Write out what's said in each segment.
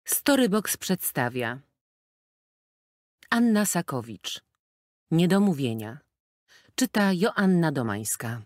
Storybox przedstawia Anna Sakowicz. Niedomówienia. Czyta Joanna Domańska.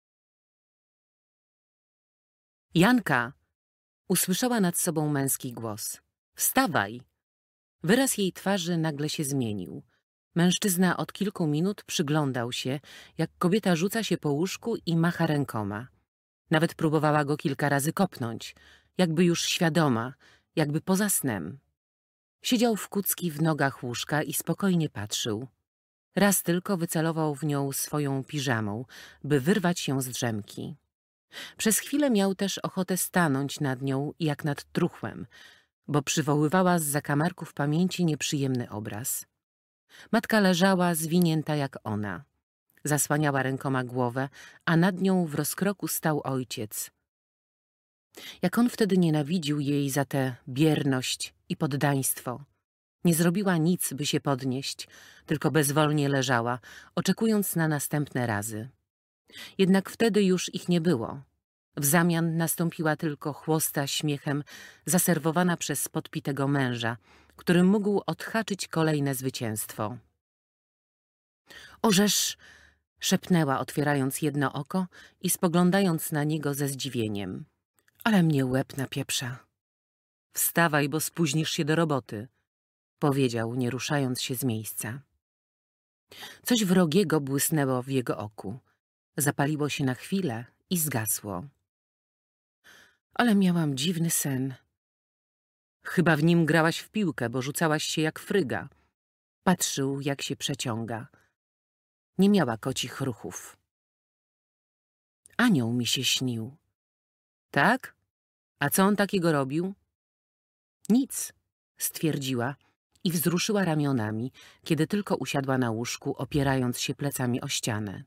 Janka! Usłyszała nad sobą męski głos. Wstawaj! Wyraz jej twarzy nagle się zmienił. Mężczyzna od kilku minut przyglądał się, jak kobieta rzuca się po łóżku i macha rękoma. Nawet próbowała go kilka razy kopnąć, jakby już świadoma, jakby poza snem. Siedział w kucki w nogach łóżka i spokojnie patrzył. Raz tylko wycelował w nią swoją piżamą, by wyrwać się z drzemki. Przez chwilę miał też ochotę stanąć nad nią jak nad truchłem, bo przywoływała z zakamarków pamięci nieprzyjemny obraz. Matka leżała zwinięta jak ona. Zasłaniała rękoma głowę, a nad nią w rozkroku stał ojciec. Jak on wtedy nienawidził jej za tę bierność i poddaństwo. Nie zrobiła nic, by się podnieść, tylko bezwolnie leżała, oczekując na następne razy. Jednak wtedy już ich nie było. W zamian nastąpiła tylko chłosta śmiechem zaserwowana przez podpitego męża, który mógł odhaczyć kolejne zwycięstwo. „Orzesz!” szepnęła, otwierając jedno oko i spoglądając na niego ze zdziwieniem. „Ale mnie łeb napieprza.” „Wstawaj, bo spóźnisz się do roboty”, powiedział, nie ruszając się z miejsca. Coś wrogiego błysnęło w jego oku. Zapaliło się na chwilę i zgasło. „Ale miałam dziwny sen.” „Chyba w nim grałaś w piłkę, bo rzucałaś się jak fryga.” Patrzył, jak się przeciąga. Nie miała kocich ruchów. „Anioł mi się śnił.” „Tak? A co on takiego robił?” „Nic”, stwierdziła i wzruszyła ramionami, kiedy tylko usiadła na łóżku, opierając się plecami o ścianę.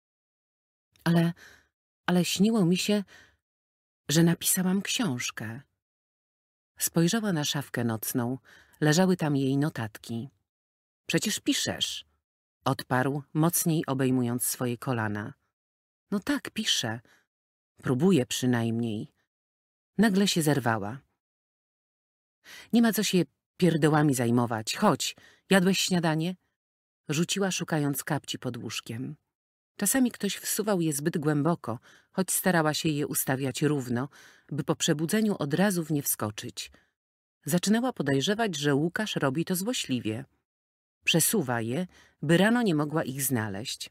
Ale śniło mi się, że napisałam książkę. Spojrzała na szafkę nocną. Leżały tam jej notatki. „Przecież piszesz”, odparł, mocniej obejmując swoje kolana. „No tak, piszę. Próbuję przynajmniej.” Nagle się zerwała. „Nie ma co się pierdołami zajmować. Chodź, jadłeś śniadanie?” Rzuciła, szukając kapci pod łóżkiem. Czasami ktoś wsuwał je zbyt głęboko, choć starała się je ustawiać równo, by po przebudzeniu od razu w nie wskoczyć. Zaczynała podejrzewać, że Łukasz robi to złośliwie. Przesuwa je, by rano nie mogła ich znaleźć.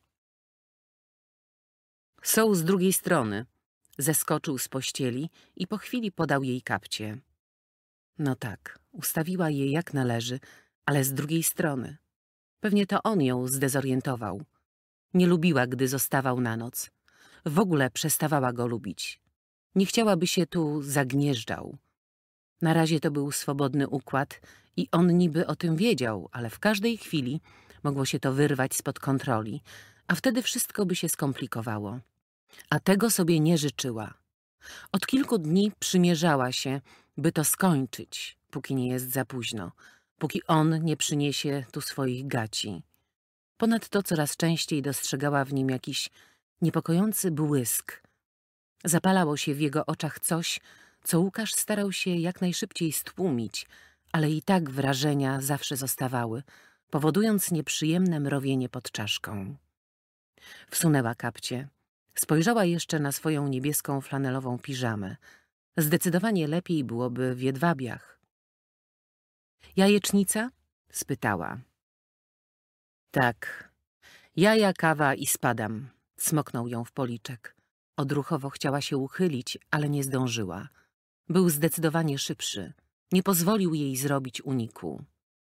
„Są z drugiej strony”, zeskoczył z pościeli i po chwili podał jej kapcie. No tak, ustawiła je jak należy, ale z drugiej strony. Pewnie to on ją zdezorientował. Nie lubiła, gdy zostawał na noc. W ogóle przestawała go lubić. Nie chciała, by się tu zagnieżdżał. Na razie to był swobodny układ i on niby o tym wiedział, ale w każdej chwili mogło się to wyrwać spod kontroli, a wtedy wszystko by się skomplikowało. A tego sobie nie życzyła. Od kilku dni przymierzała się, by to skończyć, póki nie jest za późno, póki on nie przyniesie tu swoich gaci. Ponadto coraz częściej dostrzegała w nim jakiś niepokojący błysk. Zapalało się w jego oczach coś, co Łukasz starał się jak najszybciej stłumić, ale i tak wrażenia zawsze zostawały, powodując nieprzyjemne mrowienie pod czaszką. Wsunęła kapcie. Spojrzała jeszcze na swoją niebieską flanelową piżamę. Zdecydowanie lepiej byłoby w jedwabiach. „Jajecznica?” spytała. „Tak. Jaja, kawa i spadam”, cmoknął ją w policzek. Odruchowo chciała się uchylić, ale nie zdążyła. Był zdecydowanie szybszy. Nie pozwolił jej zrobić uniku.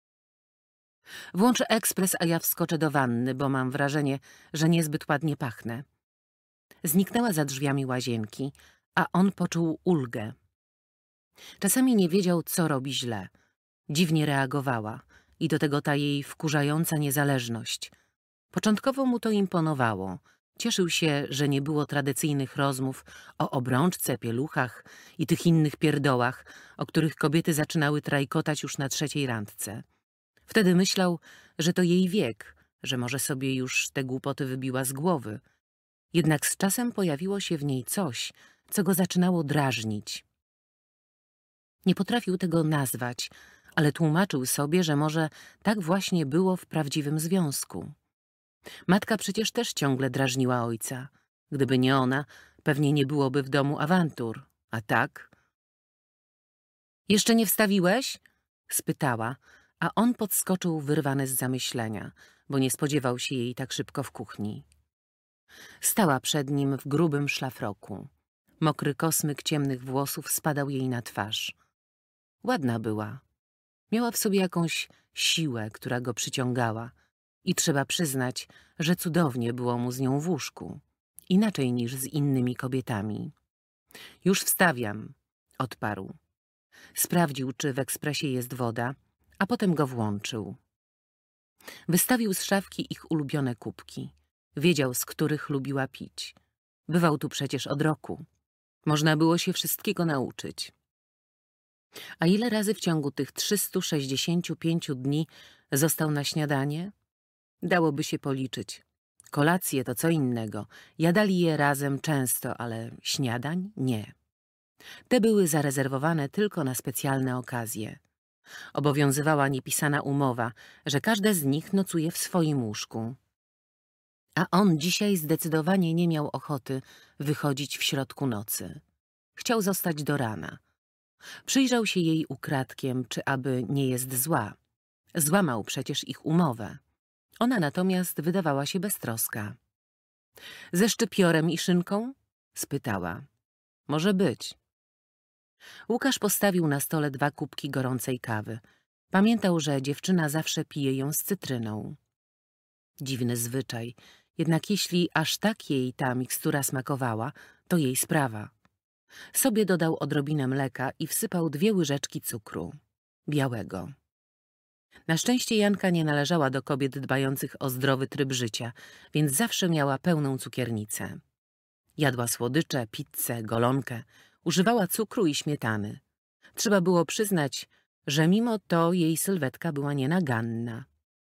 „Włącz ekspres, a ja wskoczę do wanny, bo mam wrażenie, że niezbyt ładnie pachnę”. Zniknęła za drzwiami łazienki, a on poczuł ulgę. Czasami nie wiedział, co robi źle. Dziwnie reagowała i do tego ta jej wkurzająca niezależność. Początkowo mu to imponowało. Cieszył się, że nie było tradycyjnych rozmów o obrączce, pieluchach i tych innych pierdołach, o których kobiety zaczynały trajkotać już na trzeciej randce. Wtedy myślał, że to jej wiek, że może sobie już te głupoty wybiła z głowy. Jednak z czasem pojawiło się w niej coś, co go zaczynało drażnić. Nie potrafił tego nazwać, ale tłumaczył sobie, że może tak właśnie było w prawdziwym związku. Matka przecież też ciągle drażniła ojca. Gdyby nie ona, pewnie nie byłoby w domu awantur. A tak? Jeszcze nie wstawiłeś? Spytała, a on podskoczył wyrwany z zamyślenia, bo nie spodziewał się jej tak szybko w kuchni. Stała przed nim w grubym szlafroku. Mokry kosmyk ciemnych włosów spadał jej na twarz. Ładna była. Miała w sobie jakąś siłę, która go przyciągała. I trzeba przyznać, że cudownie było mu z nią w łóżku. Inaczej niż z innymi kobietami. Już wstawiam, odparł. Sprawdził, czy w ekspresie jest woda, a potem go włączył. Wystawił z szafki ich ulubione kubki. Wiedział, z których lubiła pić. Bywał tu przecież od roku. Można było się wszystkiego nauczyć. A ile razy w ciągu tych 365 dni został na śniadanie? Dałoby się policzyć. Kolacje to co innego. Jadali je razem często, ale śniadań nie. Te były zarezerwowane tylko na specjalne okazje. Obowiązywała niepisana umowa, że każde z nich nocuje w swoim łóżku. A on dzisiaj zdecydowanie nie miał ochoty wychodzić w środku nocy. Chciał zostać do rana. Przyjrzał się jej ukradkiem, czy aby nie jest zła. Złamał przecież ich umowę. Ona natomiast wydawała się beztroska. Ze szczypiorem i szynką? Spytała. Może być. Łukasz postawił na stole 2 kubki gorącej kawy. Pamiętał, że dziewczyna zawsze pije ją z cytryną. Dziwny zwyczaj, jednak jeśli aż tak jej ta mikstura smakowała, to jej sprawa. Sobie dodał odrobinę mleka i wsypał 2 łyżeczki cukru. Białego. Na szczęście Janka nie należała do kobiet dbających o zdrowy tryb życia, więc zawsze miała pełną cukiernicę. Jadła słodycze, pizzę, golonkę, używała cukru i śmietany. Trzeba było przyznać, że mimo to jej sylwetka była nienaganna.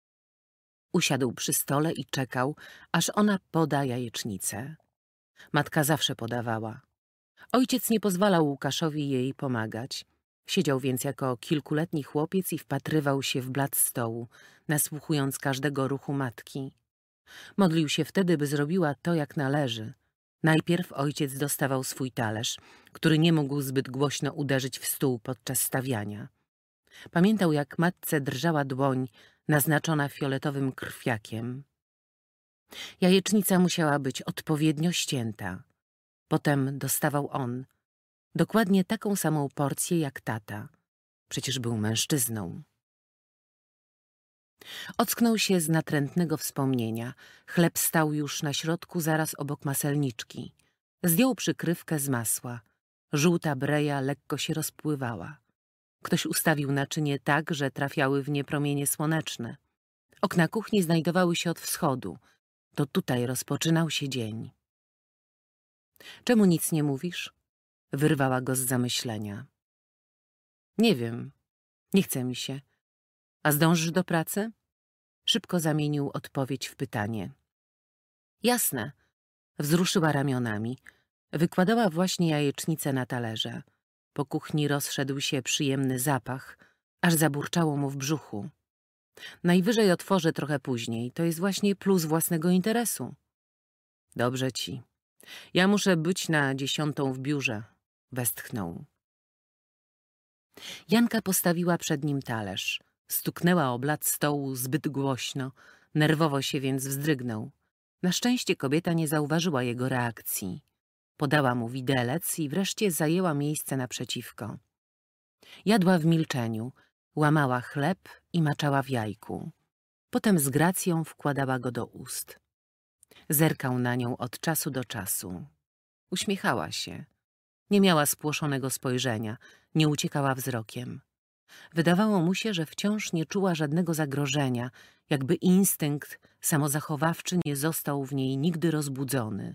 Usiadł przy stole i czekał, aż ona poda jajecznicę. Matka zawsze podawała. Ojciec nie pozwalał Łukaszowi jej pomagać. Siedział więc jako kilkuletni chłopiec i wpatrywał się w blat stołu, nasłuchując każdego ruchu matki. Modlił się wtedy, by zrobiła to, jak należy. Najpierw ojciec dostawał swój talerz, który nie mógł zbyt głośno uderzyć w stół podczas stawiania. Pamiętał, jak matce drżała dłoń naznaczona fioletowym krwiakiem. Jajecznica musiała być odpowiednio ścięta. Potem dostawał on dokładnie taką samą porcję jak tata. Przecież był mężczyzną. Ocknął się z natrętnego wspomnienia. Chleb stał już na środku, zaraz obok maselniczki. Zdjął przykrywkę z masła. Żółta breja lekko się rozpływała. Ktoś ustawił naczynie tak, że trafiały w nie promienie słoneczne. Okna kuchni znajdowały się od wschodu. To tutaj rozpoczynał się dzień. Czemu nic nie mówisz? Wyrwała go z zamyślenia. Nie wiem. Nie chce mi się. A zdążysz do pracy? Szybko zamienił odpowiedź w pytanie. Jasne. Wzruszyła ramionami. Wykładała właśnie jajecznicę na talerze. Po kuchni rozszedł się przyjemny zapach, aż zaburczało mu w brzuchu. Najwyżej otworzę trochę później. To jest właśnie plus własnego interesu. Dobrze ci. Ja muszę być na 10 w biurze. Westchnął. Janka postawiła przed nim talerz. Stuknęła o blat stołu zbyt głośno. Nerwowo się więc wzdrygnął. Na szczęście kobieta nie zauważyła jego reakcji. Podała mu widelec i wreszcie zajęła miejsce naprzeciwko. Jadła w milczeniu, łamała chleb i maczała w jajku. Potem z gracją wkładała go do ust. Zerkał na nią od czasu do czasu. Uśmiechała się. Nie miała spłoszonego spojrzenia, nie uciekała wzrokiem. Wydawało mu się, że wciąż nie czuła żadnego zagrożenia, jakby instynkt samozachowawczy nie został w niej nigdy rozbudzony.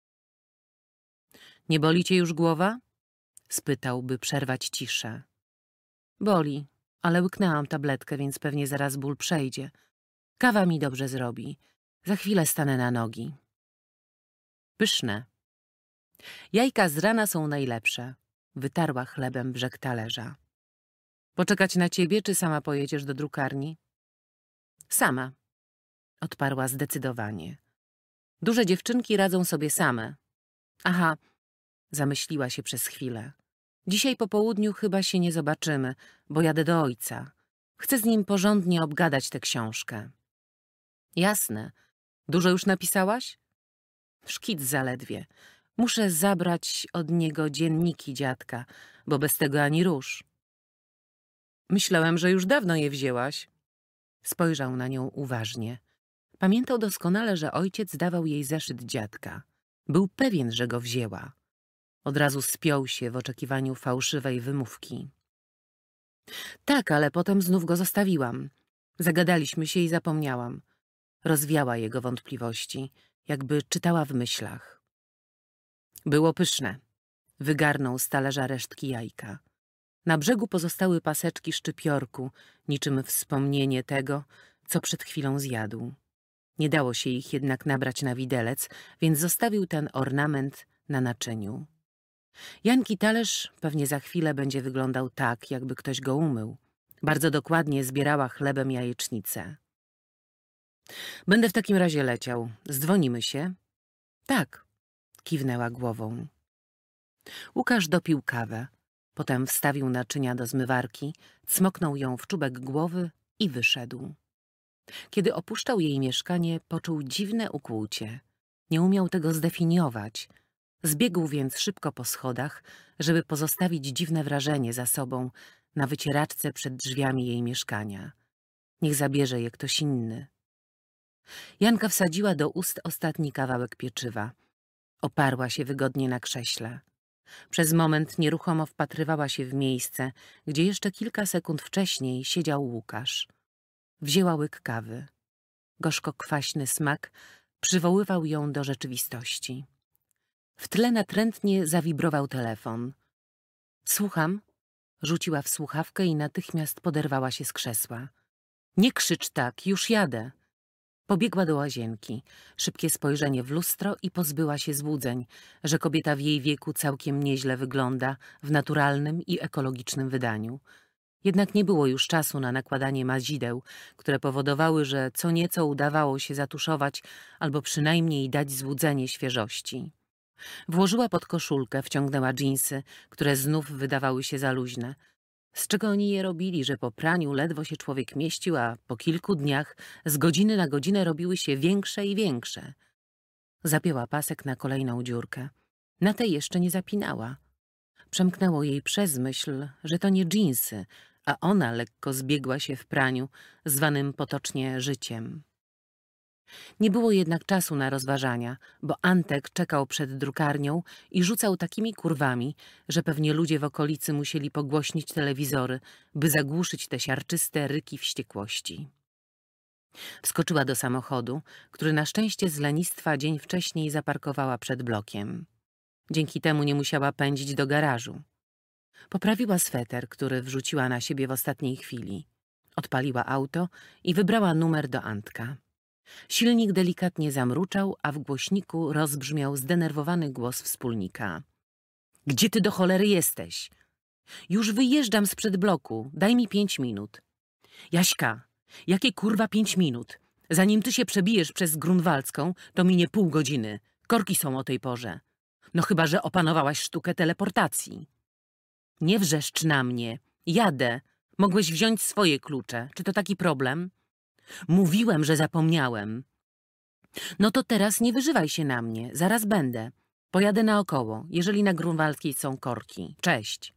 Nie boli cię już głowa? Spytał, by przerwać ciszę. Boli, ale łyknęłam tabletkę, więc pewnie zaraz ból przejdzie. Kawa mi dobrze zrobi. Za chwilę stanę na nogi. Pyszne. Jajka z rana są najlepsze. Wytarła chlebem brzeg talerza. Poczekać na ciebie, czy sama pojedziesz do drukarni? Sama, odparła zdecydowanie. Duże dziewczynki radzą sobie same. Aha, zamyśliła się przez chwilę. Dzisiaj po południu chyba się nie zobaczymy, bo jadę do ojca. Chcę z nim porządnie obgadać tę książkę. Jasne. Dużo już napisałaś? Szkic zaledwie. Muszę zabrać od niego dzienniki dziadka, bo bez tego ani rusz. Myślałem, że już dawno je wzięłaś. Spojrzał na nią uważnie. Pamiętał doskonale, że ojciec dawał jej zeszyt dziadka. Był pewien, że go wzięła. Od razu spiął się w oczekiwaniu fałszywej wymówki. Tak, ale potem znów go zostawiłam. Zagadaliśmy się i zapomniałam. Rozwiała jego wątpliwości, jakby czytała w myślach. Było pyszne. Wygarnął z talerza resztki jajka. Na brzegu pozostały paseczki szczypiorku, niczym wspomnienie tego, co przed chwilą zjadł. Nie dało się ich jednak nabrać na widelec, więc zostawił ten ornament na naczyniu. Janki talerz pewnie za chwilę będzie wyglądał tak, jakby ktoś go umył. Bardzo dokładnie zbierała chlebem jajecznicę. Będę w takim razie leciał. Zdzwonimy się? Tak, kiwnęła głową. Łukasz dopił kawę. Potem wstawił naczynia do zmywarki, cmoknął ją w czubek głowy i wyszedł. Kiedy opuszczał jej mieszkanie, poczuł dziwne ukłucie. Nie umiał tego zdefiniować. Zbiegł więc szybko po schodach, żeby pozostawić dziwne wrażenie za sobą na wycieraczce przed drzwiami jej mieszkania. Niech zabierze je ktoś inny. Janka wsadziła do ust ostatni kawałek pieczywa. Oparła się wygodnie na krześle. Przez moment nieruchomo wpatrywała się w miejsce, gdzie jeszcze kilka sekund wcześniej siedział Łukasz. Wzięła łyk kawy. Gorzko-kwaśny smak przywoływał ją do rzeczywistości. W tle natrętnie zawibrował telefon. Słucham, rzuciła w słuchawkę i natychmiast poderwała się z krzesła. Nie krzycz tak, już jadę. Pobiegła do łazienki. Szybkie spojrzenie w lustro i pozbyła się złudzeń, że kobieta w jej wieku całkiem nieźle wygląda w naturalnym i ekologicznym wydaniu. Jednak nie było już czasu na nakładanie mazideł, które powodowały, że co nieco udawało się zatuszować albo przynajmniej dać złudzenie świeżości. Włożyła pod koszulkę, wciągnęła dżinsy, które znów wydawały się za luźne. Z czego oni je robili, że po praniu ledwo się człowiek mieścił, a po kilku dniach z godziny na godzinę robiły się większe i większe. Zapięła pasek na kolejną dziurkę. Na tej jeszcze nie zapinała. Przemknęło jej przez myśl, że to nie dżinsy, a ona lekko zbiegła się w praniu, zwanym potocznie życiem. Nie było jednak czasu na rozważania, bo Antek czekał przed drukarnią i rzucał takimi kurwami, że pewnie ludzie w okolicy musieli pogłośnić telewizory, by zagłuszyć te siarczyste ryki wściekłości. Wskoczyła do samochodu, który na szczęście z lenistwa dzień wcześniej zaparkowała przed blokiem. Dzięki temu nie musiała pędzić do garażu. Poprawiła sweter, który wrzuciła na siebie w ostatniej chwili. Odpaliła auto i wybrała numer do Antka. Silnik delikatnie zamruczał, a w głośniku rozbrzmiał zdenerwowany głos wspólnika. — Gdzie ty do cholery jesteś? — Już wyjeżdżam sprzed bloku, daj mi 5 minut. — Jaśka, jakie kurwa 5 minut? Zanim ty się przebijesz przez Grunwaldzką, to minie pół godziny. Korki są o tej porze. No chyba, że opanowałaś sztukę teleportacji. — Nie wrzeszcz na mnie. Jadę. Mogłeś wziąć swoje klucze. Czy to taki problem? Mówiłem, że zapomniałem. No to teraz nie wyżywaj się na mnie. Zaraz będę. Pojadę naokoło, jeżeli na Grunwaldzkiej są korki. Cześć.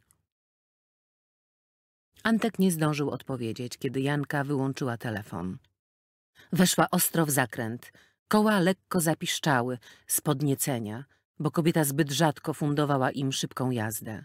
Antek nie zdążył odpowiedzieć, kiedy Janka wyłączyła telefon. Weszła ostro w zakręt. Koła lekko zapiszczały z podniecenia, bo kobieta zbyt rzadko fundowała im szybką jazdę.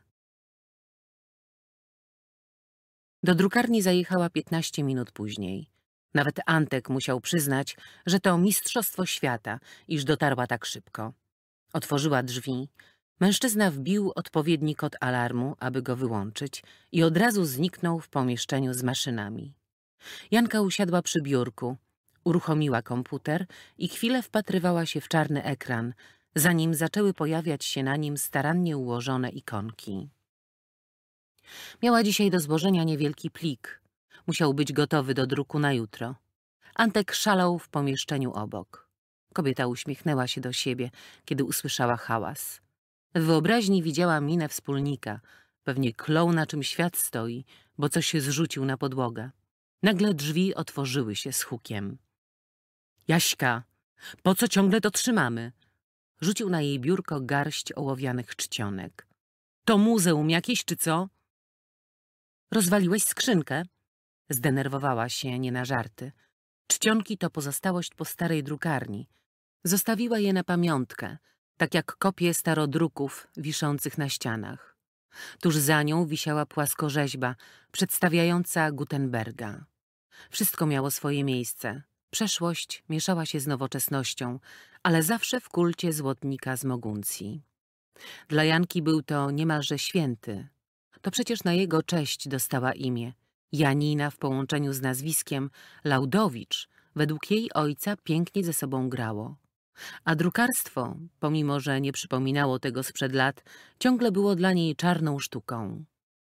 Do drukarni zajechała 15 minut później. Nawet Antek musiał przyznać, że to mistrzostwo świata, iż dotarła tak szybko. Otworzyła drzwi. Mężczyzna wbił odpowiedni kod alarmu, aby go wyłączyć i od razu zniknął w pomieszczeniu z maszynami. Janka usiadła przy biurku, uruchomiła komputer i chwilę wpatrywała się w czarny ekran, zanim zaczęły pojawiać się na nim starannie ułożone ikonki. Miała dzisiaj do złożenia niewielki plik. Musiał być gotowy do druku na jutro. Antek szalał w pomieszczeniu obok. Kobieta uśmiechnęła się do siebie, kiedy usłyszała hałas. W wyobraźni widziała minę wspólnika. Pewnie klął, na czym świat stoi, bo coś się zrzucił na podłogę. Nagle drzwi otworzyły się z hukiem. Jaśka, po co ciągle to trzymamy? Rzucił na jej biurko garść ołowianych czcionek. To muzeum jakieś, czy co? Rozwaliłeś skrzynkę? Zdenerwowała się nie na żarty. Czcionki to pozostałość po starej drukarni. Zostawiła je na pamiątkę, tak jak kopie starodruków wiszących na ścianach. Tuż za nią wisiała płaskorzeźba przedstawiająca Gutenberga. Wszystko miało swoje miejsce. Przeszłość mieszała się z nowoczesnością, ale zawsze w kulcie złotnika z Moguncji. Dla Janki był to niemalże święty. To przecież na jego cześć dostała imię. Janina w połączeniu z nazwiskiem Laudowicz według jej ojca pięknie ze sobą grało. A drukarstwo, pomimo że nie przypominało tego sprzed lat, ciągle było dla niej czarną sztuką.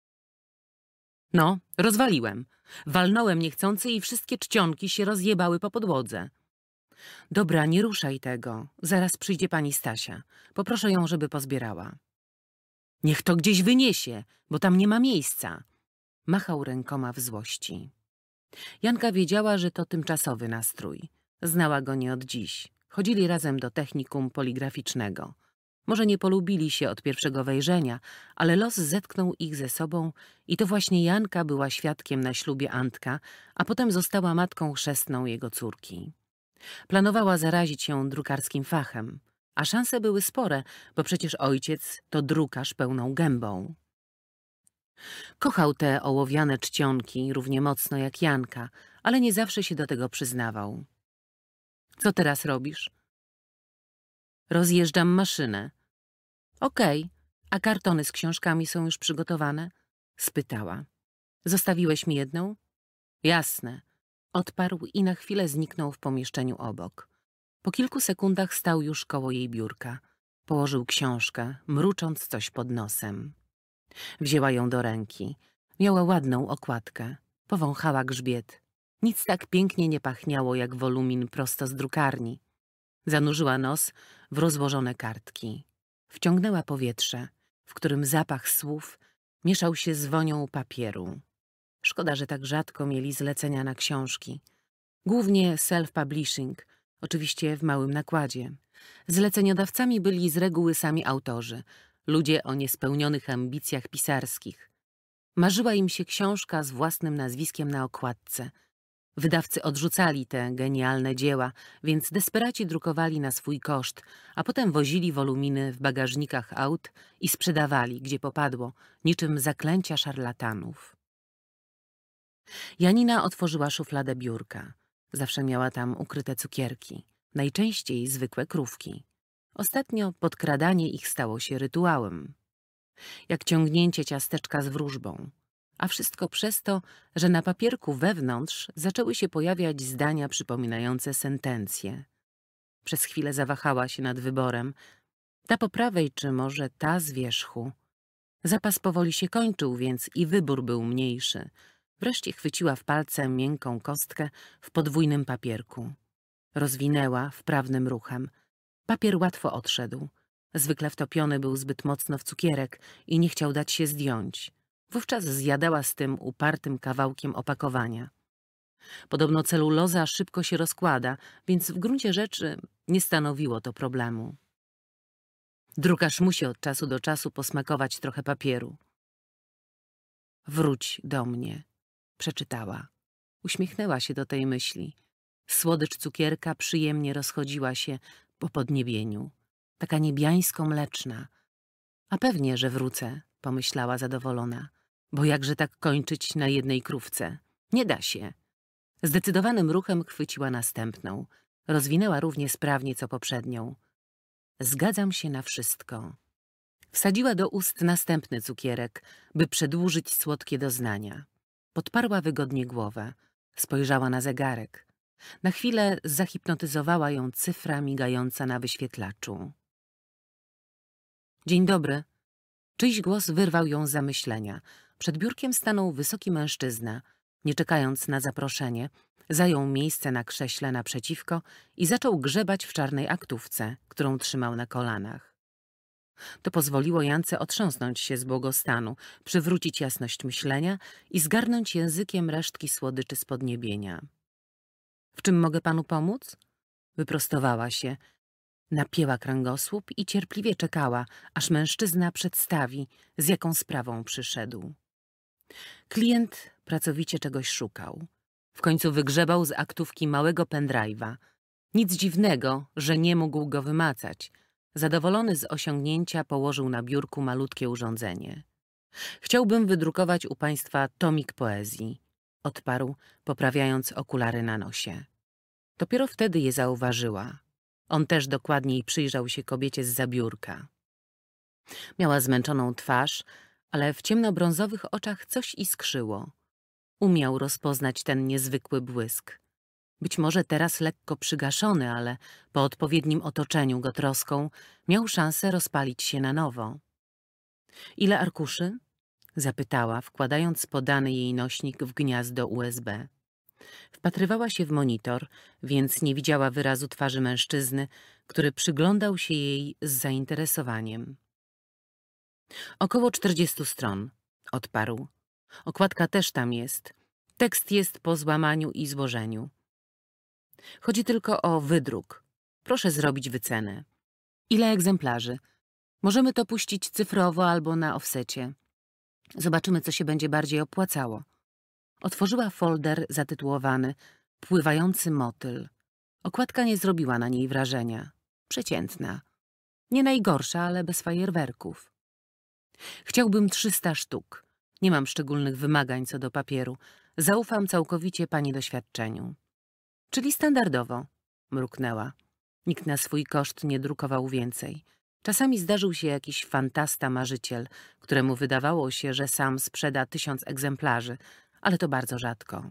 No, rozwaliłem. Walnąłem niechcący i wszystkie czcionki się rozjebały po podłodze. Dobra, nie ruszaj tego. Zaraz przyjdzie pani Stasia. Poproszę ją, żeby pozbierała. Niech to gdzieś wyniesie, bo tam nie ma miejsca. Machał rękoma w złości. Janka wiedziała, że to tymczasowy nastrój. Znała go nie od dziś. Chodzili razem do technikum poligraficznego. Może nie polubili się od pierwszego wejrzenia, ale los zetknął ich ze sobą i to właśnie Janka była świadkiem na ślubie Antka, a potem została matką chrzestną jego córki. Planowała zarazić się drukarskim fachem, a szanse były spore, bo przecież ojciec to drukarz pełną gębą. Kochał te ołowiane czcionki równie mocno jak Janka, ale nie zawsze się do tego przyznawał. Co teraz robisz? Rozjeżdżam maszynę. Okej, a kartony z książkami są już przygotowane? Spytała. Zostawiłeś mi jedną? Jasne. Odparł i na chwilę zniknął w pomieszczeniu obok. Po kilku sekundach stał już koło jej biurka. Położył książkę, mrucząc coś pod nosem. Wzięła ją do ręki. Miała ładną okładkę. Powąchała grzbiet. Nic tak pięknie nie pachniało jak wolumin prosto z drukarni. Zanurzyła nos w rozłożone kartki. Wciągnęła powietrze, w którym zapach słów mieszał się z wonią papieru. Szkoda, że tak rzadko mieli zlecenia na książki. Głównie self-publishing, oczywiście w małym nakładzie. Zleceniodawcami byli z reguły sami autorzy, ludzie o niespełnionych ambicjach pisarskich. Marzyła im się książka z własnym nazwiskiem na okładce. Wydawcy odrzucali te genialne dzieła, więc desperaci drukowali na swój koszt, a potem wozili woluminy w bagażnikach aut i sprzedawali, gdzie popadło, niczym zaklęcia szarlatanów. Janina otworzyła szufladę biurka. Zawsze miała tam ukryte cukierki, najczęściej zwykłe krówki. Ostatnio podkradanie ich stało się rytuałem. Jak ciągnięcie ciasteczka z wróżbą. A wszystko przez to, że na papierku wewnątrz zaczęły się pojawiać zdania przypominające sentencje. Przez chwilę zawahała się nad wyborem. Ta po prawej, czy może ta z wierzchu? Zapas powoli się kończył, więc i wybór był mniejszy. Wreszcie chwyciła w palce miękką kostkę w podwójnym papierku. Rozwinęła wprawnym ruchem. Papier łatwo odszedł. Zwykle wtopiony był zbyt mocno w cukierek i nie chciał dać się zdjąć. Wówczas zjadała z tym upartym kawałkiem opakowania. Podobno celuloza szybko się rozkłada, więc w gruncie rzeczy nie stanowiło to problemu. Drukarz musi od czasu do czasu posmakować trochę papieru. Wróć do mnie, przeczytała. Uśmiechnęła się do tej myśli. Słodycz cukierka przyjemnie rozchodziła się po podniebieniu. Taka niebiańsko-mleczna. A pewnie, że wrócę, pomyślała zadowolona. Bo jakże tak kończyć na jednej krówce? Nie da się. Zdecydowanym ruchem chwyciła następną. Rozwinęła równie sprawnie co poprzednią. Zgadzam się na wszystko. Wsadziła do ust następny cukierek, by przedłużyć słodkie doznania. Podparła wygodnie głowę. Spojrzała na zegarek. Na chwilę zahipnotyzowała ją cyfra migająca na wyświetlaczu. Dzień dobry. Czyjś głos wyrwał ją z zamyślenia. Przed biurkiem stanął wysoki mężczyzna. Nie czekając na zaproszenie, zajął miejsce na krześle naprzeciwko i zaczął grzebać w czarnej aktówce, którą trzymał na kolanach. To pozwoliło Jance otrząsnąć się z błogostanu, przywrócić jasność myślenia i zgarnąć językiem resztki słodyczy z podniebienia. — W czym mogę panu pomóc? Wyprostowała się, napięła kręgosłup i cierpliwie czekała, aż mężczyzna przedstawi, z jaką sprawą przyszedł. Klient pracowicie czegoś szukał. W końcu wygrzebał z aktówki małego pendrive'a. Nic dziwnego, że nie mógł go wymacać. Zadowolony z osiągnięcia położył na biurku malutkie urządzenie. Chciałbym wydrukować u państwa tomik poezji, odparł, poprawiając okulary na nosie. Dopiero wtedy je zauważyła. On też dokładniej przyjrzał się kobiecie zza biurka. Miała zmęczoną twarz, ale w ciemnobrązowych oczach coś iskrzyło. Umiał rozpoznać ten niezwykły błysk. Być może teraz lekko przygaszony, ale po odpowiednim otoczeniu go troską miał szansę rozpalić się na nowo. — Ile arkuszy? — zapytała, wkładając podany jej nośnik w gniazdo USB. Wpatrywała się w monitor, więc nie widziała wyrazu twarzy mężczyzny, który przyglądał się jej z zainteresowaniem. — Około 40 stron — odparł. — Okładka też tam jest. Tekst jest po złamaniu i złożeniu. Chodzi tylko o wydruk. Proszę zrobić wycenę. Ile egzemplarzy? Możemy to puścić cyfrowo albo na offsecie. Zobaczymy, co się będzie bardziej opłacało. Otworzyła folder zatytułowany Pływający motyl. Okładka nie zrobiła na niej wrażenia. Przeciętna. Nie najgorsza, ale bez fajerwerków. Chciałbym 300 sztuk. Nie mam szczególnych wymagań co do papieru. Zaufam całkowicie pani doświadczeniu. Czyli standardowo, mruknęła. Nikt na swój koszt nie drukował więcej. Czasami zdarzył się jakiś fantasta marzyciel, któremu wydawało się, że sam sprzeda 1000 egzemplarzy, ale to bardzo rzadko.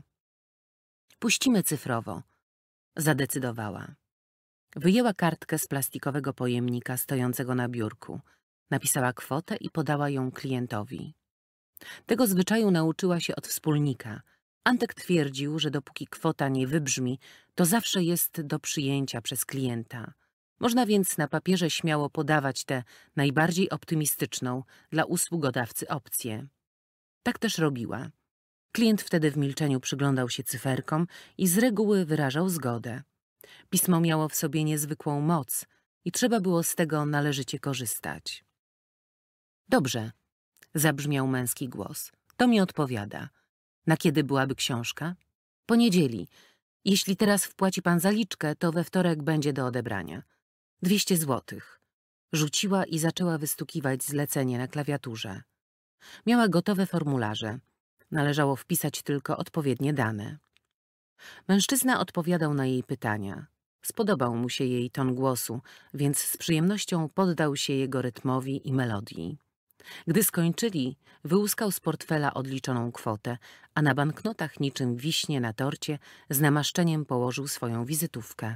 Puścimy cyfrowo, zadecydowała. Wyjęła kartkę z plastikowego pojemnika stojącego na biurku. Napisała kwotę i podała ją klientowi. Tego zwyczaju nauczyła się od wspólnika. Antek twierdził, że dopóki kwota nie wybrzmi, to zawsze jest do przyjęcia przez klienta. Można więc na papierze śmiało podawać tę najbardziej optymistyczną dla usługodawcy opcję. Tak też robiła. Klient wtedy w milczeniu przyglądał się cyferkom i z reguły wyrażał zgodę. Pismo miało w sobie niezwykłą moc i trzeba było z tego należycie korzystać. Dobrze, zabrzmiał męski głos. To mi odpowiada. Na kiedy byłaby książka? Poniedzieli. Jeśli teraz wpłaci pan zaliczkę, to we wtorek będzie do odebrania. 200 złotych. Rzuciła i zaczęła wystukiwać zlecenie na klawiaturze. Miała gotowe formularze. Należało wpisać tylko odpowiednie dane. Mężczyzna odpowiadał na jej pytania. Spodobał mu się jej ton głosu, więc z przyjemnością poddał się jego rytmowi i melodii. Gdy skończyli, wyłuskał z portfela odliczoną kwotę, a na banknotach niczym wiśnie na torcie z namaszczeniem położył swoją wizytówkę.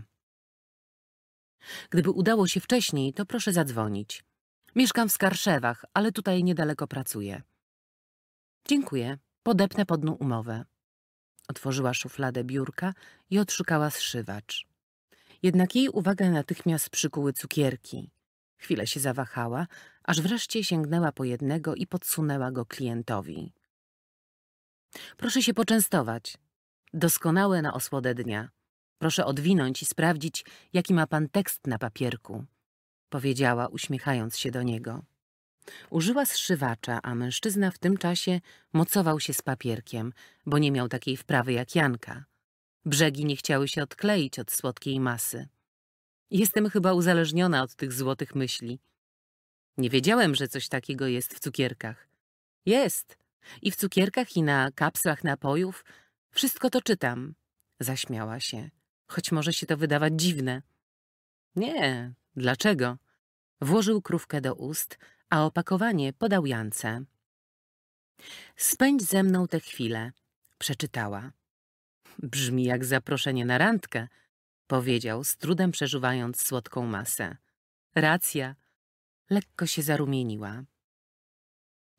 Gdyby udało się wcześniej, to proszę zadzwonić. Mieszkam w Skarszewach, ale tutaj niedaleko pracuję. Dziękuję, podepnę pod dnu umowę. Otworzyła szufladę biurka i odszukała zszywacz. Jednak jej uwagę natychmiast przykuły cukierki. Chwilę się zawahała, aż wreszcie sięgnęła po jednego i podsunęła go klientowi. Proszę się poczęstować. Doskonałe na osłodę dnia. Proszę odwinąć i sprawdzić, jaki ma pan tekst na papierku, powiedziała, uśmiechając się do niego. Użyła zszywacza, a mężczyzna w tym czasie mocował się z papierkiem, bo nie miał takiej wprawy jak Janka. Brzegi nie chciały się odkleić od słodkiej masy. Jestem chyba uzależniona od tych złotych myśli. Nie wiedziałem, że coś takiego jest w cukierkach. Jest. I w cukierkach, i na kapslach napojów. Wszystko to czytam. Zaśmiała się. Choć może się to wydawać dziwne. Nie, dlaczego? Włożył krówkę do ust, a opakowanie podał Jance. Spędź ze mną tę chwilę, przeczytała. Brzmi jak zaproszenie na randkę, powiedział, z trudem przeżuwając słodką masę. Racja. Lekko się zarumieniła.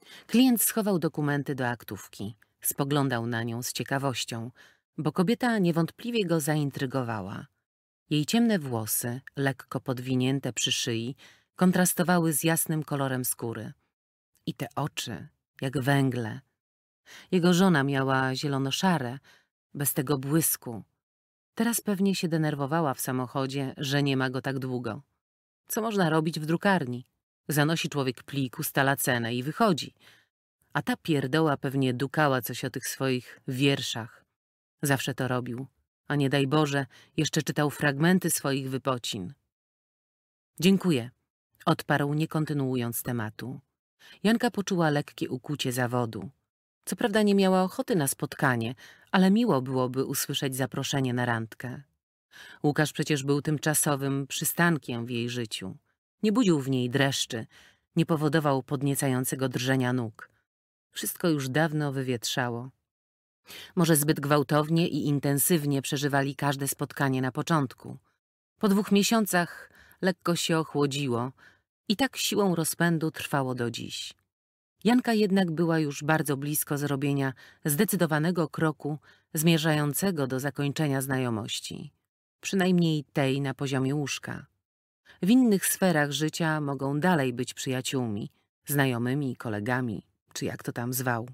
Klient schował dokumenty do aktówki. Spoglądał na nią z ciekawością, bo kobieta niewątpliwie go zaintrygowała. Jej ciemne włosy, lekko podwinięte przy szyi, kontrastowały z jasnym kolorem skóry. I te oczy, jak węgle. Jego żona miała zielono-szare, bez tego błysku. Teraz pewnie się denerwowała w samochodzie, że nie ma go tak długo. Co można robić w drukarni? Zanosi człowiek plik, ustala cenę i wychodzi. A ta pierdoła pewnie dukała coś o tych swoich wierszach. Zawsze to robił, a nie daj Boże, jeszcze czytał fragmenty swoich wypocin. Dziękuję, odparł, nie kontynuując tematu. Janka poczuła lekkie ukucie zawodu. Co prawda nie miała ochoty na spotkanie, ale miło byłoby usłyszeć zaproszenie na randkę. Łukasz przecież był tymczasowym przystankiem w jej życiu. Nie budził w niej dreszczy, nie powodował podniecającego drżenia nóg. Wszystko już dawno wywietrzało. Może zbyt gwałtownie i intensywnie przeżywali każde spotkanie na początku. Po 2 miesiącach lekko się ochłodziło i tak siłą rozpędu trwało do dziś. Janka jednak była już bardzo blisko zrobienia zdecydowanego kroku zmierzającego do zakończenia znajomości. Przynajmniej tej na poziomie łóżka. W innych sferach życia mogą dalej być przyjaciółmi, znajomymi, kolegami, czy jak to tam zwał.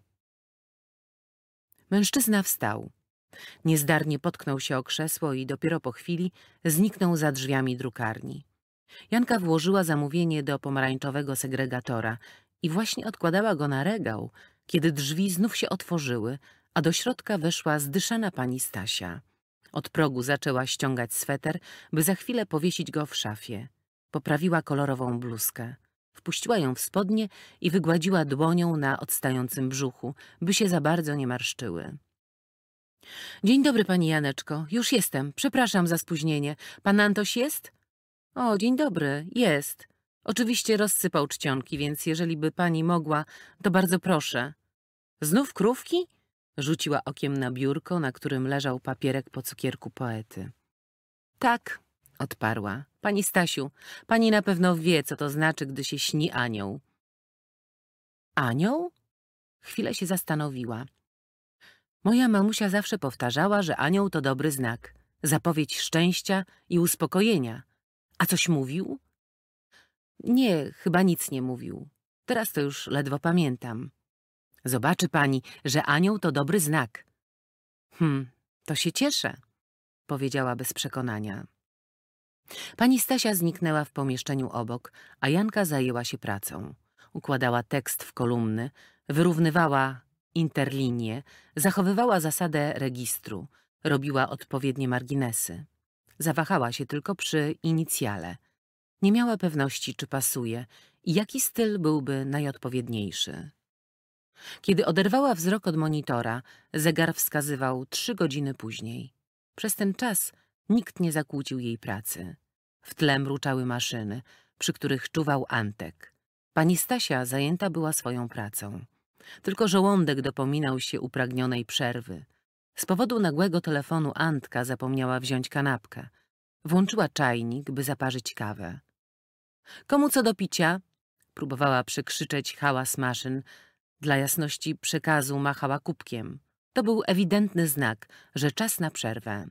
Mężczyzna wstał. Niezdarnie potknął się o krzesło i dopiero po chwili zniknął za drzwiami drukarni. Janka włożyła zamówienie do pomarańczowego segregatora i właśnie odkładała go na regał, kiedy drzwi znów się otworzyły, a do środka weszła zdyszana pani Stasia. Od progu zaczęła ściągać sweter, by za chwilę powiesić go w szafie. Poprawiła kolorową bluzkę. Wpuściła ją w spodnie i wygładziła dłonią na odstającym brzuchu, by się za bardzo nie marszczyły. Dzień dobry, pani Janeczko. Już jestem. Przepraszam za spóźnienie. Pan Antoś jest? O, dzień dobry. Jest. Oczywiście rozsypał czcionki, więc jeżeli by pani mogła, to bardzo proszę. Znów krówki? Rzuciła okiem na biurko, na którym leżał papierek po cukierku poety. Tak, odparła. Pani Stasiu, pani na pewno wie, co to znaczy, gdy się śni anioł. Anioł? Chwilę się zastanowiła. Moja mamusia zawsze powtarzała, że anioł to dobry znak, zapowiedź szczęścia i uspokojenia. A coś mówił? Nie, chyba nic nie mówił. Teraz to już ledwo pamiętam. Zobaczy pani, że anioł to dobry znak. To się cieszę, powiedziała bez przekonania. Pani Stasia zniknęła w pomieszczeniu obok, a Janka zajęła się pracą. Układała tekst w kolumny, wyrównywała interlinie, zachowywała zasadę registru, robiła odpowiednie marginesy. Zawahała się tylko przy inicjale. Nie miała pewności, czy pasuje i jaki styl byłby najodpowiedniejszy. Kiedy oderwała wzrok od monitora, zegar wskazywał 3 godziny później. Przez ten czas nikt nie zakłócił jej pracy. W tle mruczały maszyny, przy których czuwał Antek. Pani Stasia zajęta była swoją pracą. Tylko żołądek dopominał się upragnionej przerwy. Z powodu nagłego telefonu Antka zapomniała wziąć kanapkę. Włączyła czajnik, by zaparzyć kawę. Komu co do picia? Próbowała przekrzyczeć hałas maszyn. Dla jasności przekazu machała kubkiem. To był ewidentny znak, że czas na przerwę.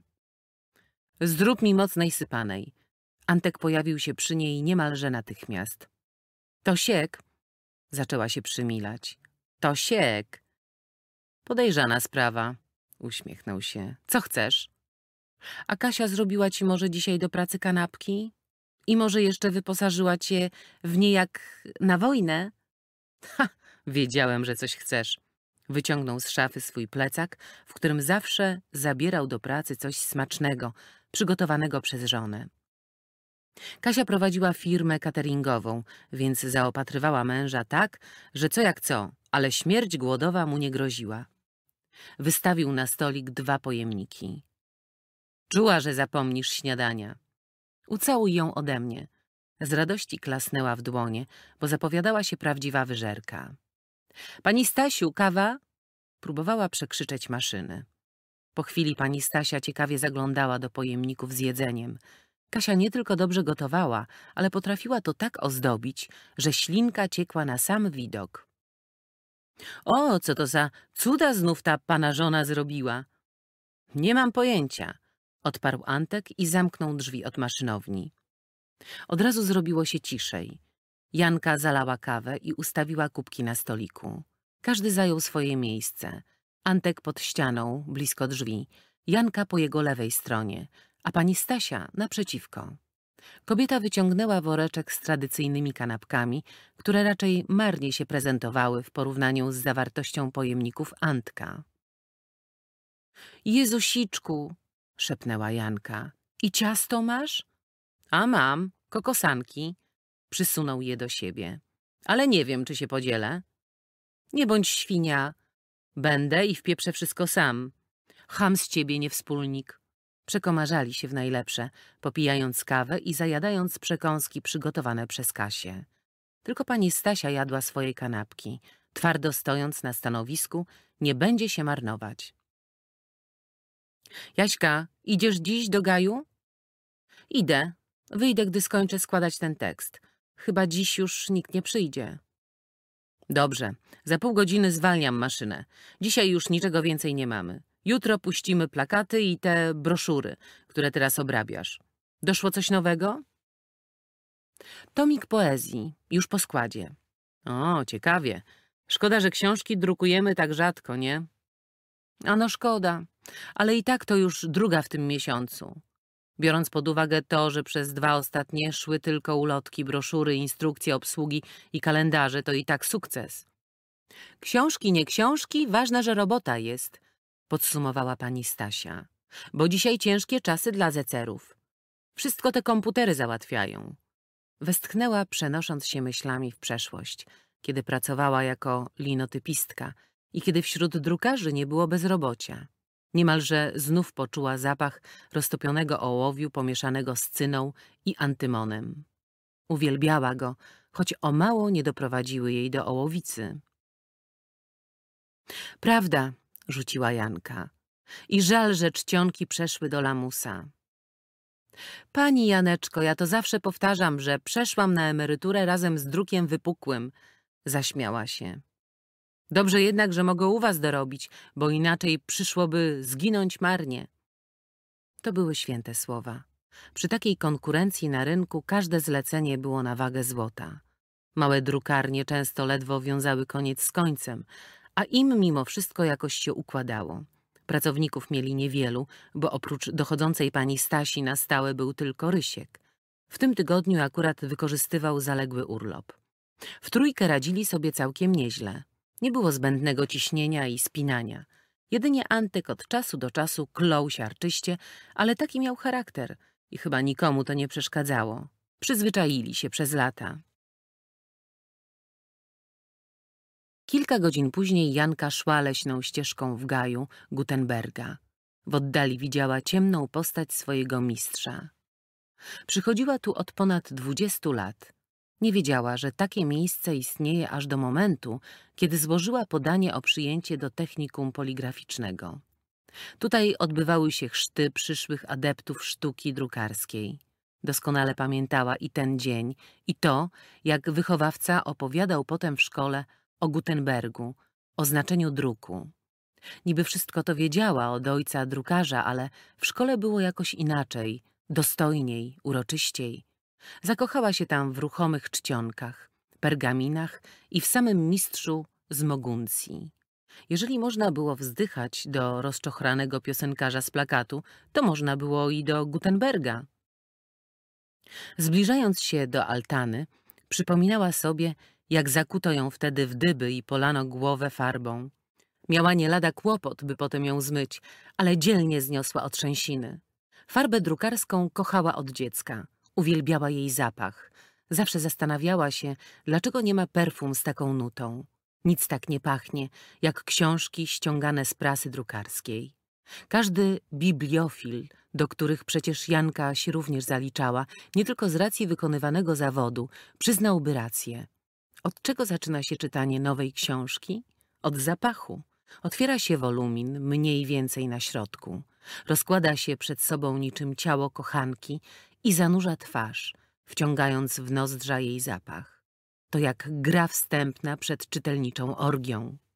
Zrób mi mocnej sypanej. Antek pojawił się przy niej niemalże natychmiast. Tosiek, zaczęła się przymilać. Tosiek. Podejrzana sprawa, uśmiechnął się. Co chcesz? A Kasia zrobiła ci może dzisiaj do pracy kanapki? I może jeszcze wyposażyła cię w nie jak na wojnę? Ha, wiedziałem, że coś chcesz. Wyciągnął z szafy swój plecak, w którym zawsze zabierał do pracy coś smacznego, przygotowanego przez żonę. Kasia prowadziła firmę cateringową, więc zaopatrywała męża tak, że co jak co, ale śmierć głodowa mu nie groziła. Wystawił na stolik 2 pojemniki. Czuła, że zapomnisz śniadania. Ucałuj ją ode mnie. Z radości klasnęła w dłonie, bo zapowiadała się prawdziwa wyżerka. Pani Stasiu, kawa? Próbowała przekrzyczeć maszyny. Po chwili pani Stasia ciekawie zaglądała do pojemników z jedzeniem. Kasia nie tylko dobrze gotowała, ale potrafiła to tak ozdobić, że ślinka ciekła na sam widok. O, co to za cuda znów ta pana żona zrobiła? Nie mam pojęcia, odparł Antek i zamknął drzwi od maszynowni. Od razu zrobiło się ciszej. Janka zalała kawę i ustawiła kubki na stoliku. Każdy zajął swoje miejsce. Antek pod ścianą, blisko drzwi, Janka po jego lewej stronie, a pani Stasia naprzeciwko. Kobieta wyciągnęła woreczek z tradycyjnymi kanapkami, które raczej marnie się prezentowały w porównaniu z zawartością pojemników Antka. Jezusiczku, szepnęła Janka. I ciasto masz? A mam, kokosanki. Przysunął je do siebie. Ale nie wiem, czy się podzielę. Nie bądź świnia. Będę i wpieprzę wszystko sam. Cham z ciebie, niewspólnik. Przekomarzali się w najlepsze, popijając kawę i zajadając przekąski przygotowane przez Kasię. Tylko pani Stasia jadła swoje kanapki, twardo stojąc na stanowisku, nie będzie się marnować. Jaśka, idziesz dziś do Gaju? Idę. Wyjdę, gdy skończę składać ten tekst. Chyba dziś już nikt nie przyjdzie. Dobrze, za pół godziny zwalniam maszynę. Dzisiaj już niczego więcej nie mamy. Jutro puścimy plakaty i te broszury, które teraz obrabiasz. Doszło coś nowego? Tomik poezji, już po składzie. O, ciekawie. Szkoda, że książki drukujemy tak rzadko, nie? Ano szkoda, ale i tak to już druga w tym miesiącu. Biorąc pod uwagę to, że przez 2 ostatnie szły tylko ulotki, broszury, instrukcje obsługi i kalendarze, to i tak sukces. Książki, nie książki, ważne, że robota jest, podsumowała pani Stasia. Bo dzisiaj ciężkie czasy dla zecerów. Wszystko te komputery załatwiają. Westchnęła, przenosząc się myślami w przeszłość, kiedy pracowała jako linotypistka i kiedy wśród drukarzy nie było bezrobocia. Niemalże znów poczuła zapach roztopionego ołowiu pomieszanego z cyną i antymonem. Uwielbiała go, choć o mało nie doprowadziły jej do ołowicy. Prawda, rzuciła Janka. I żal, że czcionki przeszły do lamusa. Pani Janeczko, ja to zawsze powtarzam, że przeszłam na emeryturę razem z drukiem wypukłym, zaśmiała się. Dobrze jednak, że mogę u was dorobić, bo inaczej przyszłoby zginąć marnie. To były święte słowa. Przy takiej konkurencji na rynku każde zlecenie było na wagę złota. Małe drukarnie często ledwo wiązały koniec z końcem, a im mimo wszystko jakoś się układało. Pracowników mieli niewielu, bo oprócz dochodzącej pani Stasi na stałe był tylko Rysiek. W tym tygodniu akurat wykorzystywał zaległy urlop. W trójkę radzili sobie całkiem nieźle. Nie było zbędnego ciśnienia i spinania. Jedynie Antek od czasu do czasu klął siarczyście, ale taki miał charakter i chyba nikomu to nie przeszkadzało. Przyzwyczaili się przez lata. Kilka godzin później Janka szła leśną ścieżką w Gaju Gutenberga. W oddali widziała ciemną postać swojego mistrza. Przychodziła tu od ponad 20 lat. Nie wiedziała, że takie miejsce istnieje aż do momentu, kiedy złożyła podanie o przyjęcie do technikum poligraficznego. Tutaj odbywały się chrzty przyszłych adeptów sztuki drukarskiej. Doskonale pamiętała i ten dzień, i to, jak wychowawca opowiadał potem w szkole o Gutenbergu, o znaczeniu druku. Niby wszystko to wiedziała od ojca drukarza, ale w szkole było jakoś inaczej, dostojniej, uroczyściej. Zakochała się tam w ruchomych czcionkach, pergaminach i w samym mistrzu z Moguncji. Jeżeli można było wzdychać do rozczochranego piosenkarza z plakatu, to można było i do Gutenberga. Zbliżając się do altany, przypominała sobie, jak zakuto ją wtedy w dyby i polano głowę farbą. Miała nie lada kłopot, by potem ją zmyć, ale dzielnie zniosła otrzęsiny. Farbę drukarską kochała od dziecka. Uwielbiała jej zapach. Zawsze zastanawiała się, dlaczego nie ma perfum z taką nutą. Nic tak nie pachnie, jak książki ściągane z prasy drukarskiej. Każdy bibliofil, do których przecież Janka się również zaliczała, nie tylko z racji wykonywanego zawodu, przyznałby rację. Od czego zaczyna się czytanie nowej książki? Od zapachu. Otwiera się wolumin, mniej więcej na środku. Rozkłada się przed sobą niczym ciało kochanki i zanurza twarz, wciągając w nozdrza jej zapach. To jak gra wstępna przed czytelniczą orgią.